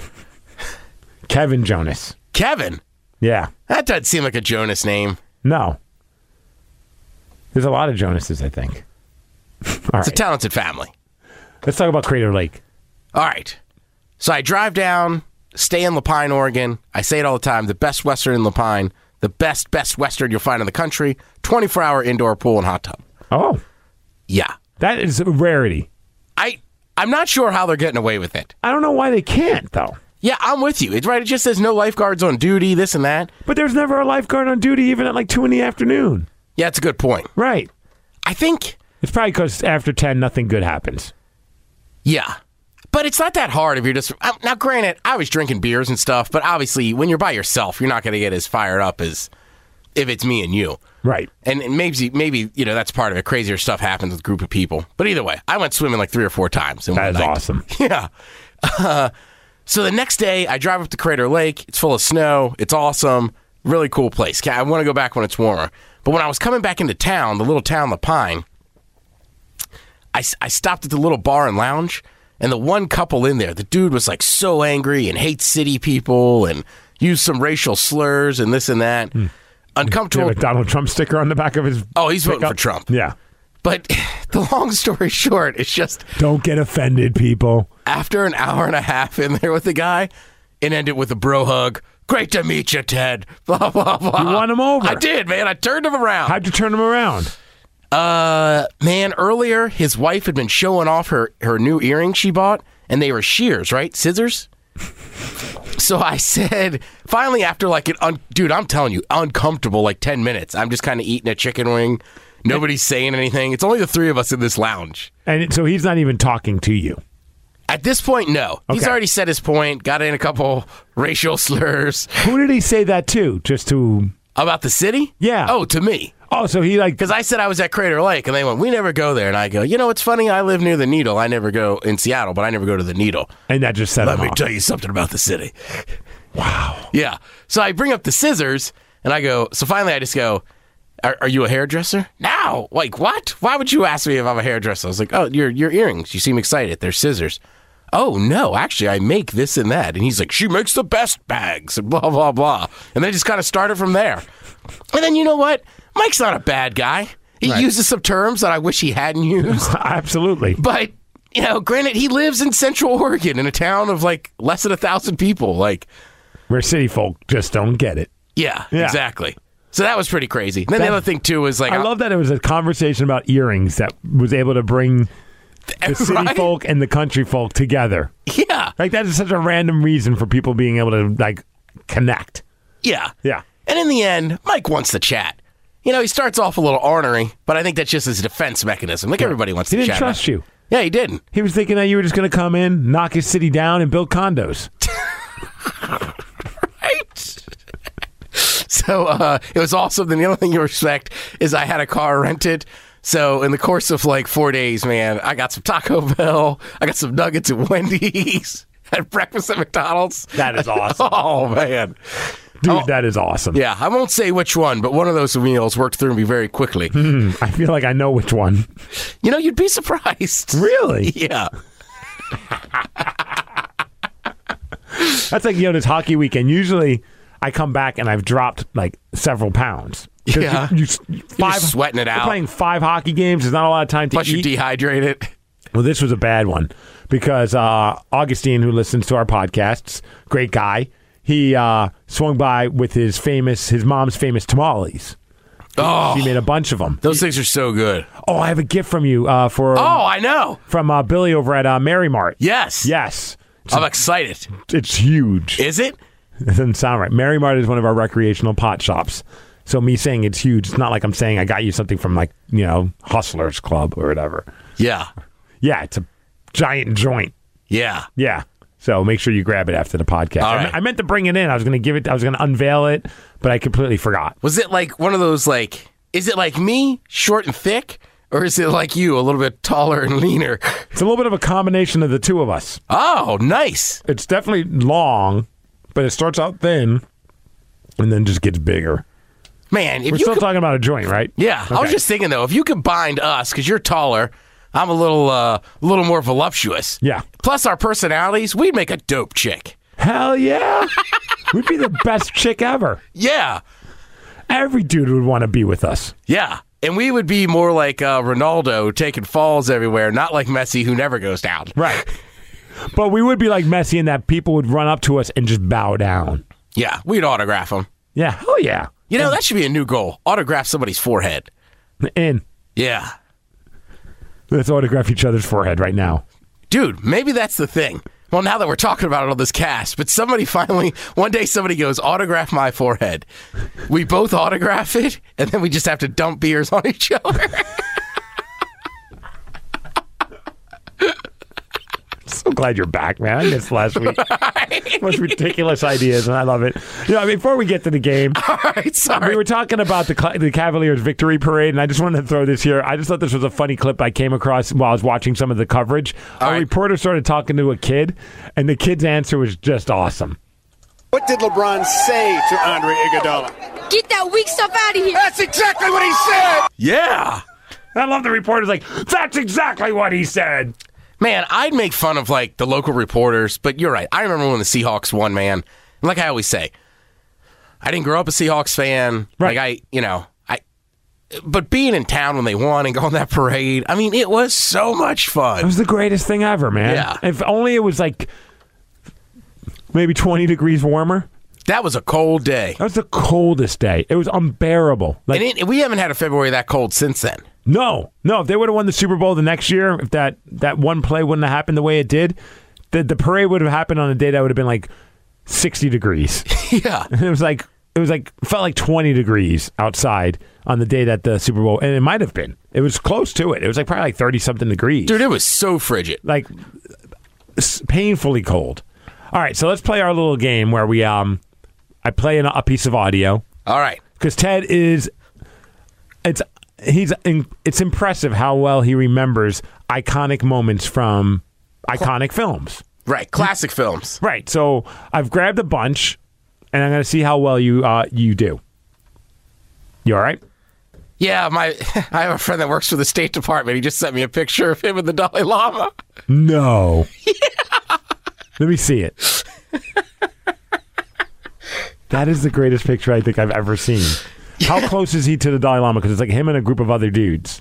Kevin Jonas. Kevin? Yeah. That doesn't seem like a Jonas name. No. There's a lot of Jonases, I think. All it's right. a talented family. Let's talk about Crater Lake. All right. So I drive down, stay in Lapine, Oregon. I say it all the time, the best Western in Lapine, the best, best Western you'll find in the country, twenty-four hour indoor pool and hot tub. Oh. Yeah. That is a rarity. I, I'm not sure how they're getting away with it. I don't know why they can't, though. Yeah, I'm with you. It's right. It just says no lifeguards on duty, this and that. But there's never a lifeguard on duty even at like two in the afternoon. Yeah, it's a good point. Right. I think... It's probably because after ten, nothing good happens. Yeah. But it's not that hard if you're just... Now, granted, I was drinking beers and stuff, but obviously, when you're by yourself, you're not going to get as fired up as if it's me and you. Right. And, and maybe, maybe you know, that's part of it. Crazier stuff happens with a group of people. But either way, I went swimming like three or four times. In that one is night. awesome. Yeah. Uh, so the next day, I drive up to Crater Lake. It's full of snow. It's awesome. Really cool place. I want to go back when it's warmer. But when I was coming back into town, the little town Lapine, I, I stopped at the little bar and lounge, and the one couple in there, the dude was like so angry and hates city people and used some racial slurs and this and that. Hmm. Uncomfortable. Do you have a Donald Trump sticker on the back of his Oh, he's pickup? voting for Trump. Yeah. But the long story short, it's just... Don't get offended, people. After an hour and a half in there with the guy, it ended with a bro hug. Great to meet you, Ted. Blah, blah, blah. You won him over. I did, man. I turned him around. How'd you turn him around? Uh, man, earlier, his wife had been showing off her, her new earrings she bought, and they were shears, right? Scissors? So I said, finally, after like an, un- dude, I'm telling you, uncomfortable, like ten minutes. I'm just kind of eating a chicken wing. Nobody's saying anything. It's only the three of us in this lounge. And so he's not even talking to you. At this point, no. Okay. He's already said his point, got in a couple racial slurs. Who did he say that to? Just to... About the city? Yeah. Oh, to me. Oh, so he like... Because I said I was at Crater Lake, and they went, we never go there. And I go, you know, it's funny, I live near the Needle. I never go in Seattle, but I never go to the Needle. And that just set Let him me off. tell you something about the city. Wow. Yeah. So I bring up the scissors, and I go, so finally I just go, are, are you a hairdresser? No. Like, what? Why would you ask me if I'm a hairdresser? I was like, oh, your your earrings. You seem excited. They're scissors. oh, no, actually, I make this and that. And he's like, she makes the best bags and blah, blah, blah. And they just kind of started from there. And then you know what? Mike's not a bad guy. He Right. uses some terms that I wish he hadn't used. Absolutely. But, you know, granted, he lives in Central Oregon in a town of like less than a thousand people. Like, Where city folk just don't get it. yeah, Yeah. exactly. So that was pretty crazy. Then That- the other thing, too, is like, I love that it was a conversation about earrings that was able to bring the city Right? folk and the country folk together. Yeah. Like, that is such a random reason for people being able to, like, connect. Yeah. Yeah. And in the end, Mike wants to chat. You know, he starts off a little ornery, but I think that's just his defense mechanism. Like everybody wants He to didn't chat. trust you. Yeah, he didn't. He was thinking that you were just going to come in, knock his city down, and build condos. Right? So uh, it was awesome. Then the other thing you respect is I had a car rented. So in the course of like four days, man, I got some Taco Bell. I got some nuggets at Wendy's. Had breakfast at McDonald's. That is awesome. Oh, man. Dude, Oh. that is awesome. Yeah, I won't say which one, but one of those meals worked through me very quickly. I feel like I know which one. You know, you'd be surprised. Really? Yeah. That's like, you know, this hockey weekend. Usually I come back and I've dropped like several pounds. 'Cause Yeah. You, you, five, just sweating it you're out. playing five hockey games. There's not a lot of time to Plus, eat. you're dehydrated. Well, this was a bad one because uh, Augustine, who listens to our podcasts, great guy, he uh, swung by with his famous, his mom's famous tamales. Oh, He made a bunch of them. those things are so good. Oh, I have a gift from you uh, for Oh, I know. from uh, Billy over at uh, Mary Mart. Yes. Yes, it's, I'm excited. it's huge. Is it? It doesn't sound right. Mary Mart is one of our recreational pot shops. So me saying it's huge, it's not like I'm saying I got you something from like, you know, Hustlers Club or whatever. Yeah. Yeah, it's a giant joint. Yeah. Yeah. So make sure you grab it after the podcast. All I, right. me- I meant to bring it in. I was going to give it, I was going to unveil it, but I completely forgot. Was it like one of those, like, is it like me, short and thick? Or is it like you, a little bit taller and leaner? It's a little bit of a combination of the two of us. Oh, nice. It's definitely long, but it starts out thin and then just gets bigger. Man, if We're you still could, talking about a joint, right? yeah, I was Okay. just thinking though, if you combined us, because you're taller, I'm a little, uh, a little more voluptuous. Yeah. Plus our personalities, we'd make a dope chick. Hell yeah. We'd be the best chick ever. Yeah, Every dude would want to be with us. yeah, and we would be more like uh, Ronaldo, taking falls everywhere, not like Messi, who never goes down. Right. But we would be like Messi in that people would run up to us and just bow down. Yeah, we'd autograph them. Yeah. Hell yeah. You know, that should be a new goal. Autograph somebody's forehead. And Yeah. let's autograph each other's forehead right now. Dude, maybe that's the thing. Well, now that we're talking about it on this cast, but somebody finally, one day somebody goes, autograph my forehead. We both autograph it, and then we just have to dump beers on each other. So glad you're back, man. I missed last week. Most ridiculous ideas, and I love it. You know, before we get to the game, All right, sorry. we were talking about the Cl- the Cavaliers victory parade, and I just wanted to throw this here. I just thought this was a funny clip I came across while I was watching some of the coverage. All a right. reporter started talking to a kid, and the kid's answer was just awesome. What did LeBron say to Andre Iguodala? Get that weak stuff out of here. That's exactly what he said. Yeah. I love the reporters like, that's exactly what he said. Man, I'd make fun of, like, the local reporters, but you're right. I remember when the Seahawks won, man. And like I always say, I didn't grow up a Seahawks fan. Right. Like, I, you know, I, but being in town when they won and going on that parade, I mean, it was so much It fun. was the greatest thing ever, man. Yeah. If only it was like maybe twenty degrees warmer. That was a cold day. That was the coldest day. It was unbearable. Like, And it, we haven't had a February that cold since then. no, no. If they would have won the Super Bowl the next year, if that, that one play wouldn't have happened the way it did, the the parade would have happened on a day that would have been like sixty degrees. Yeah. And it was like it was like felt like twenty degrees outside on the day that the Super Bowl, and it might have been. It was close to it. It was like probably like thirty something degrees. Dude, it was so frigid. Like s- painfully cold. All right, so let's play our little game where we um I play an, a piece of audio All right. because Ted is it's he's in, it's impressive how well he remembers iconic moments from iconic films. Right. Classic films. Right. So I've grabbed a bunch, and I'm going to see how well you uh, you do. You all right? Yeah, my I have a friend that works for the State Department. He just sent me a picture of him and the Dalai Lama. No. Let me see it. That is the greatest picture I think I've ever seen. How close is he to the Dalai Lama? Because it's like him and a group of other dudes.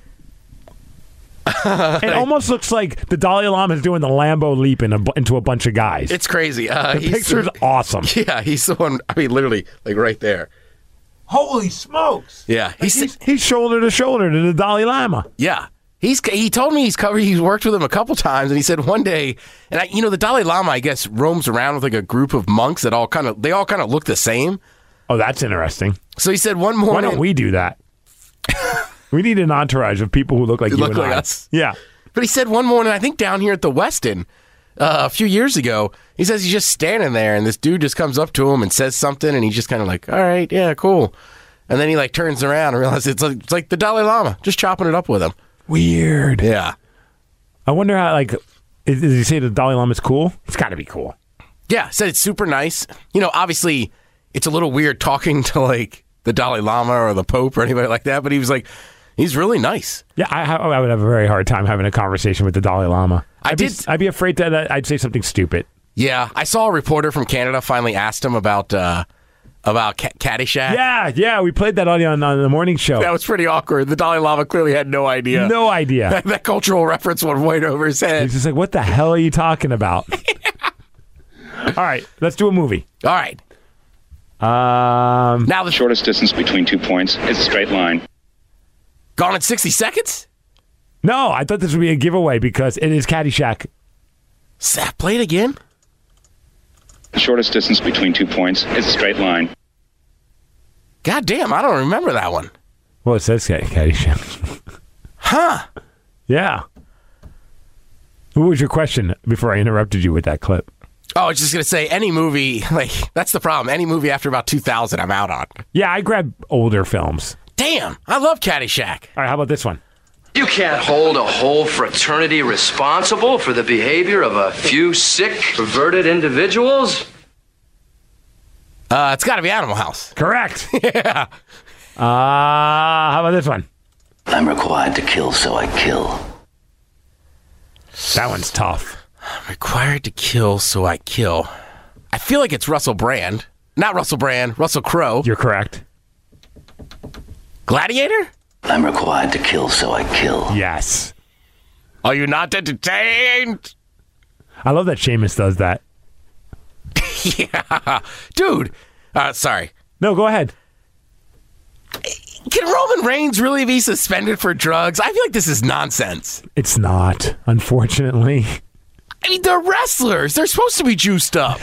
It almost looks like the Dalai Lama is doing the Lambo leap in a, into a bunch of guys. It's crazy. Uh, the he's picture's the, awesome. Yeah, he's the one. I mean, literally, like right there. Holy smokes! Yeah, he's, he's he's shoulder to shoulder to the Dalai Lama. Yeah, he's he told me he's covered. He's worked with him a couple times, and he said one day, and I, you know, the Dalai Lama, I guess, roams around with like a group of monks that all kind of they all kind of look the same. Oh, that's interesting. So he said one morning, why don't we do that? We need an entourage of people who look like you look and like I. us. Yeah, but he said one morning, I think down here at the Westin. Uh, a few years ago, he says he's just standing there, and this dude just comes up to him and says something, and he's just kind of like, all right, yeah, cool. And then he like turns around and realizes it's like, it's like the Dalai Lama, just chopping it up with him. Weird. Yeah. I wonder how, like, is, does he say the Dalai Lama's cool? It's got to be cool. Yeah, said it's super nice. You know, obviously, it's a little weird talking to, like, the Dalai Lama or the Pope or anybody like that, but he was like, he's really nice. Yeah, I, I would have a very hard time having a conversation with the Dalai Lama. I I'd did. Be, I'd be afraid that I'd say something stupid. Yeah, I saw a reporter from Canada finally asked him about uh, about Ca- Caddyshack. Yeah, yeah, we played that audio on, on the morning show. That was pretty awkward. The Dalai Lama clearly had no idea. No idea. that, that cultural reference went right over his head. He's just like, what the hell are you talking about? All right, let's do a movie. All right. Um, now the shortest distance between two points is a straight line. Gone in sixty seconds? No, I thought this would be a giveaway because it is Caddyshack. Sap, play it again. The shortest distance between two points is a straight line. God damn, I don't remember that one. Well, it says Caddyshack. Huh. Yeah. What was your question before I interrupted you with that clip? Oh, I was just going to say, any movie, like, that's the problem. Any movie after about two thousand, I'm out on. Yeah, I grab older films. Damn, I love Caddyshack. All right, how about this one? You can't hold a whole fraternity responsible for the behavior of a few sick, perverted individuals. Uh, it's got to be Animal House. Correct. Yeah. Uh, how about this one? I'm required to kill, so I kill. That one's tough. I'm required to kill, so I kill. I feel like it's Russell Brand. Not Russell Brand, Russell Crowe. You're correct. Gladiator? I'm required to kill, so I kill. Yes. Are you not entertained? I love that Seamus does that. Yeah. Dude. Uh, sorry. No, go ahead. Can Roman Reigns really be suspended for drugs? I feel like this is nonsense. It's not, unfortunately. I mean, they're wrestlers. They're supposed to be juiced up.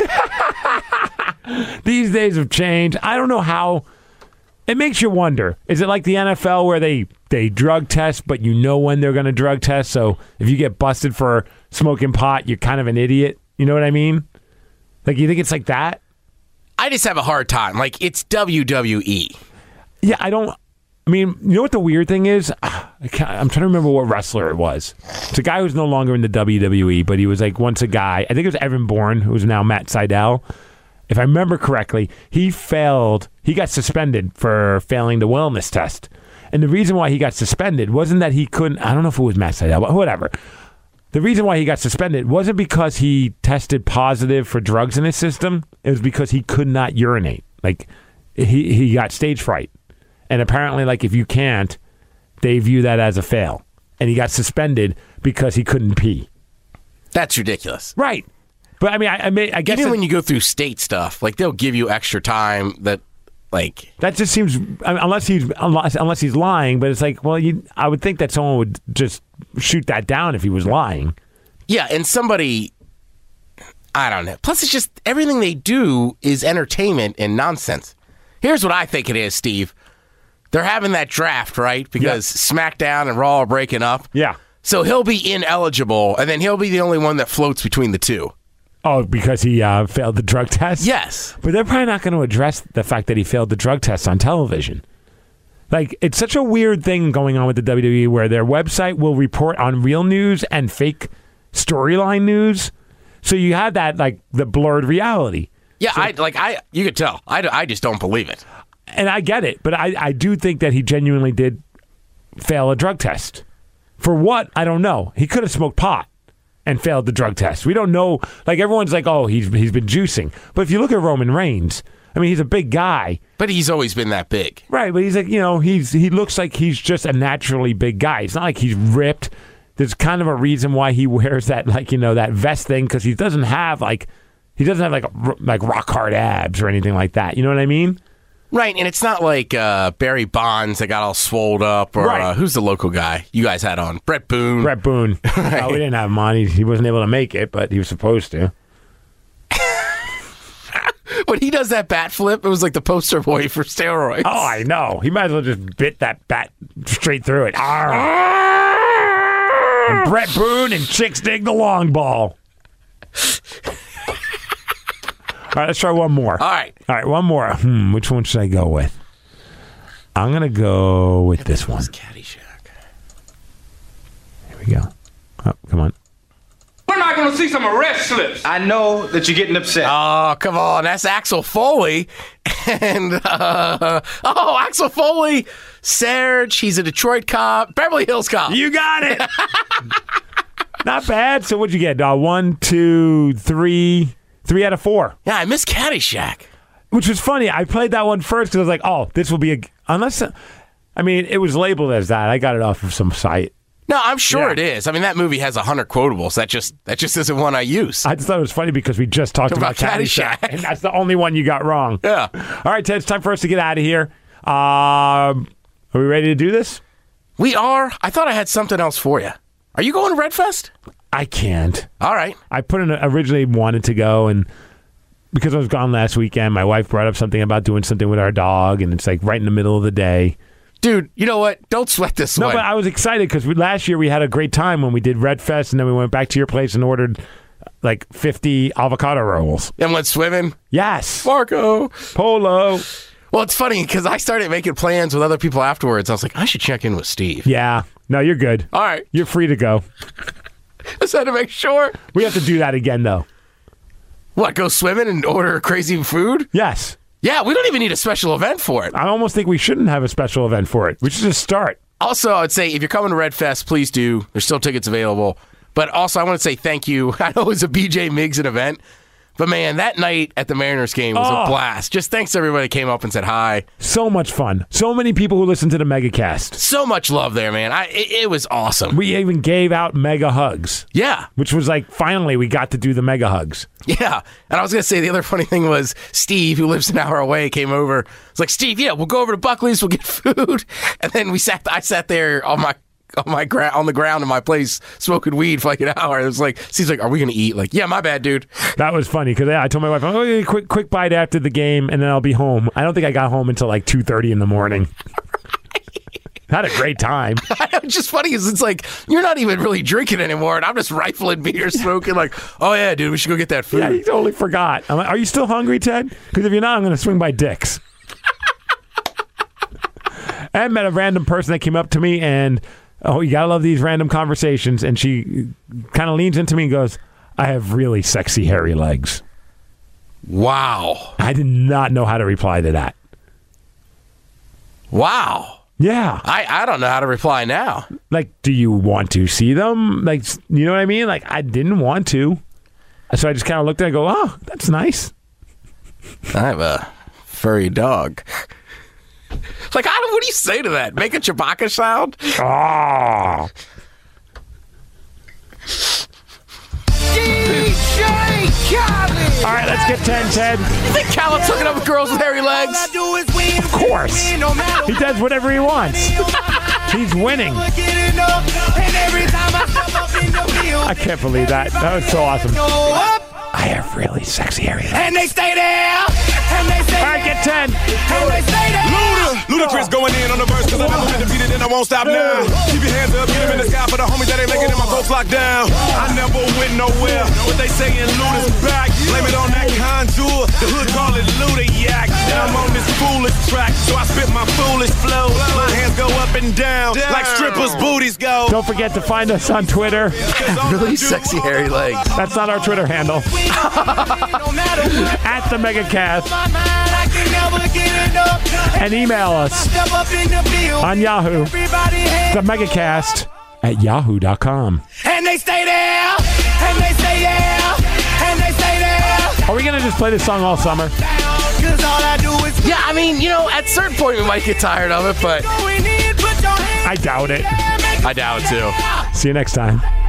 These days have changed. I don't know how. It makes you wonder. Is it like the N F L where they, they drug test, but you know when they're going to drug test? So if you get busted for smoking pot, you're kind of an idiot. You know what I mean? Like, you think it's like that? I just have a hard time. Like, it's W W E. Yeah, I don't. I mean, you know what the weird thing is? I can't, I'm trying to remember what wrestler it was. It's a guy who's no longer in the W W E, but he was like once a guy. I think it was Evan Bourne, who's now Matt Sydal. If I remember correctly, he failed. He got suspended for failing the wellness test. And the reason why he got suspended wasn't that he couldn't, I don't know if it was Matt Sydal, but whatever. The reason why he got suspended wasn't because he tested positive for drugs in his system. It was because he could not urinate. Like, he, he got stage fright. And apparently, like, if you can't, they view that as a fail. And he got suspended because he couldn't pee. That's ridiculous. Right. But, I mean, I, I, may, I guess... Even it, when you go through state stuff, like, they'll give you extra time that, like... That just seems... I mean, unless he's unless, unless he's lying, but it's like, well, you, I would think that someone would just shoot that down if he was lying. Yeah, and somebody... I don't know. Plus, it's just... Everything they do is entertainment and nonsense. Here's what I think it is, Steve. They're having that draft, right? Because yeah. SmackDown and Raw are breaking up. Yeah. So he'll be ineligible, and then he'll be the only one that floats between the two. Oh, because he uh, failed the drug test? Yes. But they're probably not going to address the fact that he failed the drug test on television. Like, it's such a weird thing going on with the W W E where their website will report on real news and fake storyline news. So you have that, like, the blurred reality. Yeah, so, I like I. You could tell. I, I just don't believe it. And I get it, but I, I do think that he genuinely did fail a drug test. For what? I don't know. He could have smoked pot. and failed the drug test. We don't know. Like, everyone's like, oh, he's he's been juicing. But if you look at Roman Reigns, I mean, he's a big guy. But he's always been that big. Right, but he's like, you know, he's he looks like he's just a naturally big guy. It's not like he's ripped. There's kind of a reason why he wears that, like, you know, that vest thing, because he doesn't have, like, he doesn't have, like, a, like rock hard abs or anything like that. You know what I mean? Right, and it's not like uh, Barry Bonds that got all swolled up, or Right. uh, who's the local guy you guys had on? Brett Boone. Brett Boone. Right. No, we didn't have him on. He, he wasn't able to make it, but he was supposed to. When he does that bat flip, it was like the poster boy for steroids. Oh, I know. He might as well just bit that bat straight through it. Arr. And Brett Boone and Chicks Dig the Long Ball. All right, let's try one more. All right. All right, one more. Hmm, which one should I go with? I'm going to go with this one. Caddyshack. Here we go. Oh, come on. We're not going to see some arrest slips. I know that you're getting upset. Oh, come on. That's Axel Foley. And, uh, oh, Axel Foley, Serge, he's a Detroit cop, Beverly Hills cop. You got it. Not bad. So what'd you get? Uh, one, two, three, three out of four. Yeah, I miss Caddyshack. Which was funny. I played that one first because I was like, oh, this will be a... Unless... I mean, it was labeled as that. I got it off of some site. No, I'm sure Yeah. it is. I mean, that movie has a hundred quotables. That just that just isn't one I use. I just thought it was funny because we just talked about, About Caddyshack, Caddyshack. and that's the only one you got wrong. Yeah. All right, Ted, it's time for us to get out of here. Um, are we ready to do this? We are. I thought I had something else for you. Are you going to Redfest? I can't. All right. I put in originally wanted to go, and because I was gone last weekend, my wife brought up something about doing something with our dog, and it's like right in the middle of the day. Dude, you know what? Don't sweat this No, one. but I was excited because last year we had a great time when we did Redfest, and then we went back to your place and ordered like fifty avocado rolls. And went swimming? Yes. Marco. Polo. Well, it's funny because I started making plans with other people afterwards. I was like, I should check in with Steve. Yeah. No, you're good. All right. You're free to go. Just had to make sure. We have to do that again, though. What, go swimming and order crazy food? Yes. Yeah, we don't even need a special event for it. I almost think we shouldn't have a special event for it. We should just start. Also, I would say if you're coming to Redfest, please do. There's still tickets available. But also, I want to say thank you. I know it was a B J Miggs event, but man, that night at the Mariners game was Oh. a blast. Just thanks to everybody who came up and said hi. So much fun. So many people who listen to the MegaCast. So much love there, man. I it, it was awesome. We even gave out mega hugs. Yeah. Which was like, finally, we got to do the mega hugs. Yeah. And I was going to say the other funny thing was Steve, who lives an hour away, came over. It's like, Steve, yeah, we'll go over to Buckley's, we'll get food. And then we sat, I sat there on my on my gra- on the ground in my place smoking weed for like an hour. It was like, Steve's like, are we going to eat? Like, yeah, my bad, dude. That was funny because yeah, I told my wife, oh, yeah, quick, quick bite after the game, and then I'll be home. I don't think I got home until like two thirty in the morning. Had a great time. It's just funny because it's like, you're not even really drinking anymore, and I'm just rifling beer, smoking like, oh, yeah, dude, we should go get that food. Yeah, you totally forgot. I'm like, are you still hungry, Ted? Because if you're not, I'm going to swing by Dick's. I met a random person that came up to me and, oh, you got to love these random conversations. And she kind of leans into me and goes, I have really sexy, hairy legs. Wow. I did not know how to reply to that. Wow. Yeah. I, I don't know how to reply now. Like, do you want to see them? Like, you know what I mean? Like, I didn't want to. So I just kind of looked at it and go, oh, that's nice. I have a furry dog. Like, I don't, what do you say to that? Make a Chewbacca sound? Oh. D J Khaled. All right, let's get ten, Ted. You think Khaled's hooking up with girls with hairy legs? Of course. He does whatever he wants. He's winning. I can't believe that. That was so awesome. I have really sexy hairy legs. And they stay there. And they stay All right, get ten. And they stay there. Luda, Ludacris going in on the verse cause I never been defeated and I won't stop now. Keep your hands up, get them in the sky for the homies that ain't making it, my folks locked down. I never went nowhere, what they saying Luda's back. Blame it on that contour, the hood call it Luda Yak. And I'm on this foolish track, so I spit my foolish flow. My hands go up and down, like strippers' booties go. Don't forget to find us on Twitter. Really sexy hairy legs. That's not our Twitter handle. At the MegaCast. And email us on Yahoo. The MegaCast at yahoo dot com. And they stay there. And they say yeah, and they say that. Are we going to just play this song all summer? Cause all I do is Yeah, I mean, you know, at a certain point we might get tired of it, but I doubt it. I doubt it too. See you next time.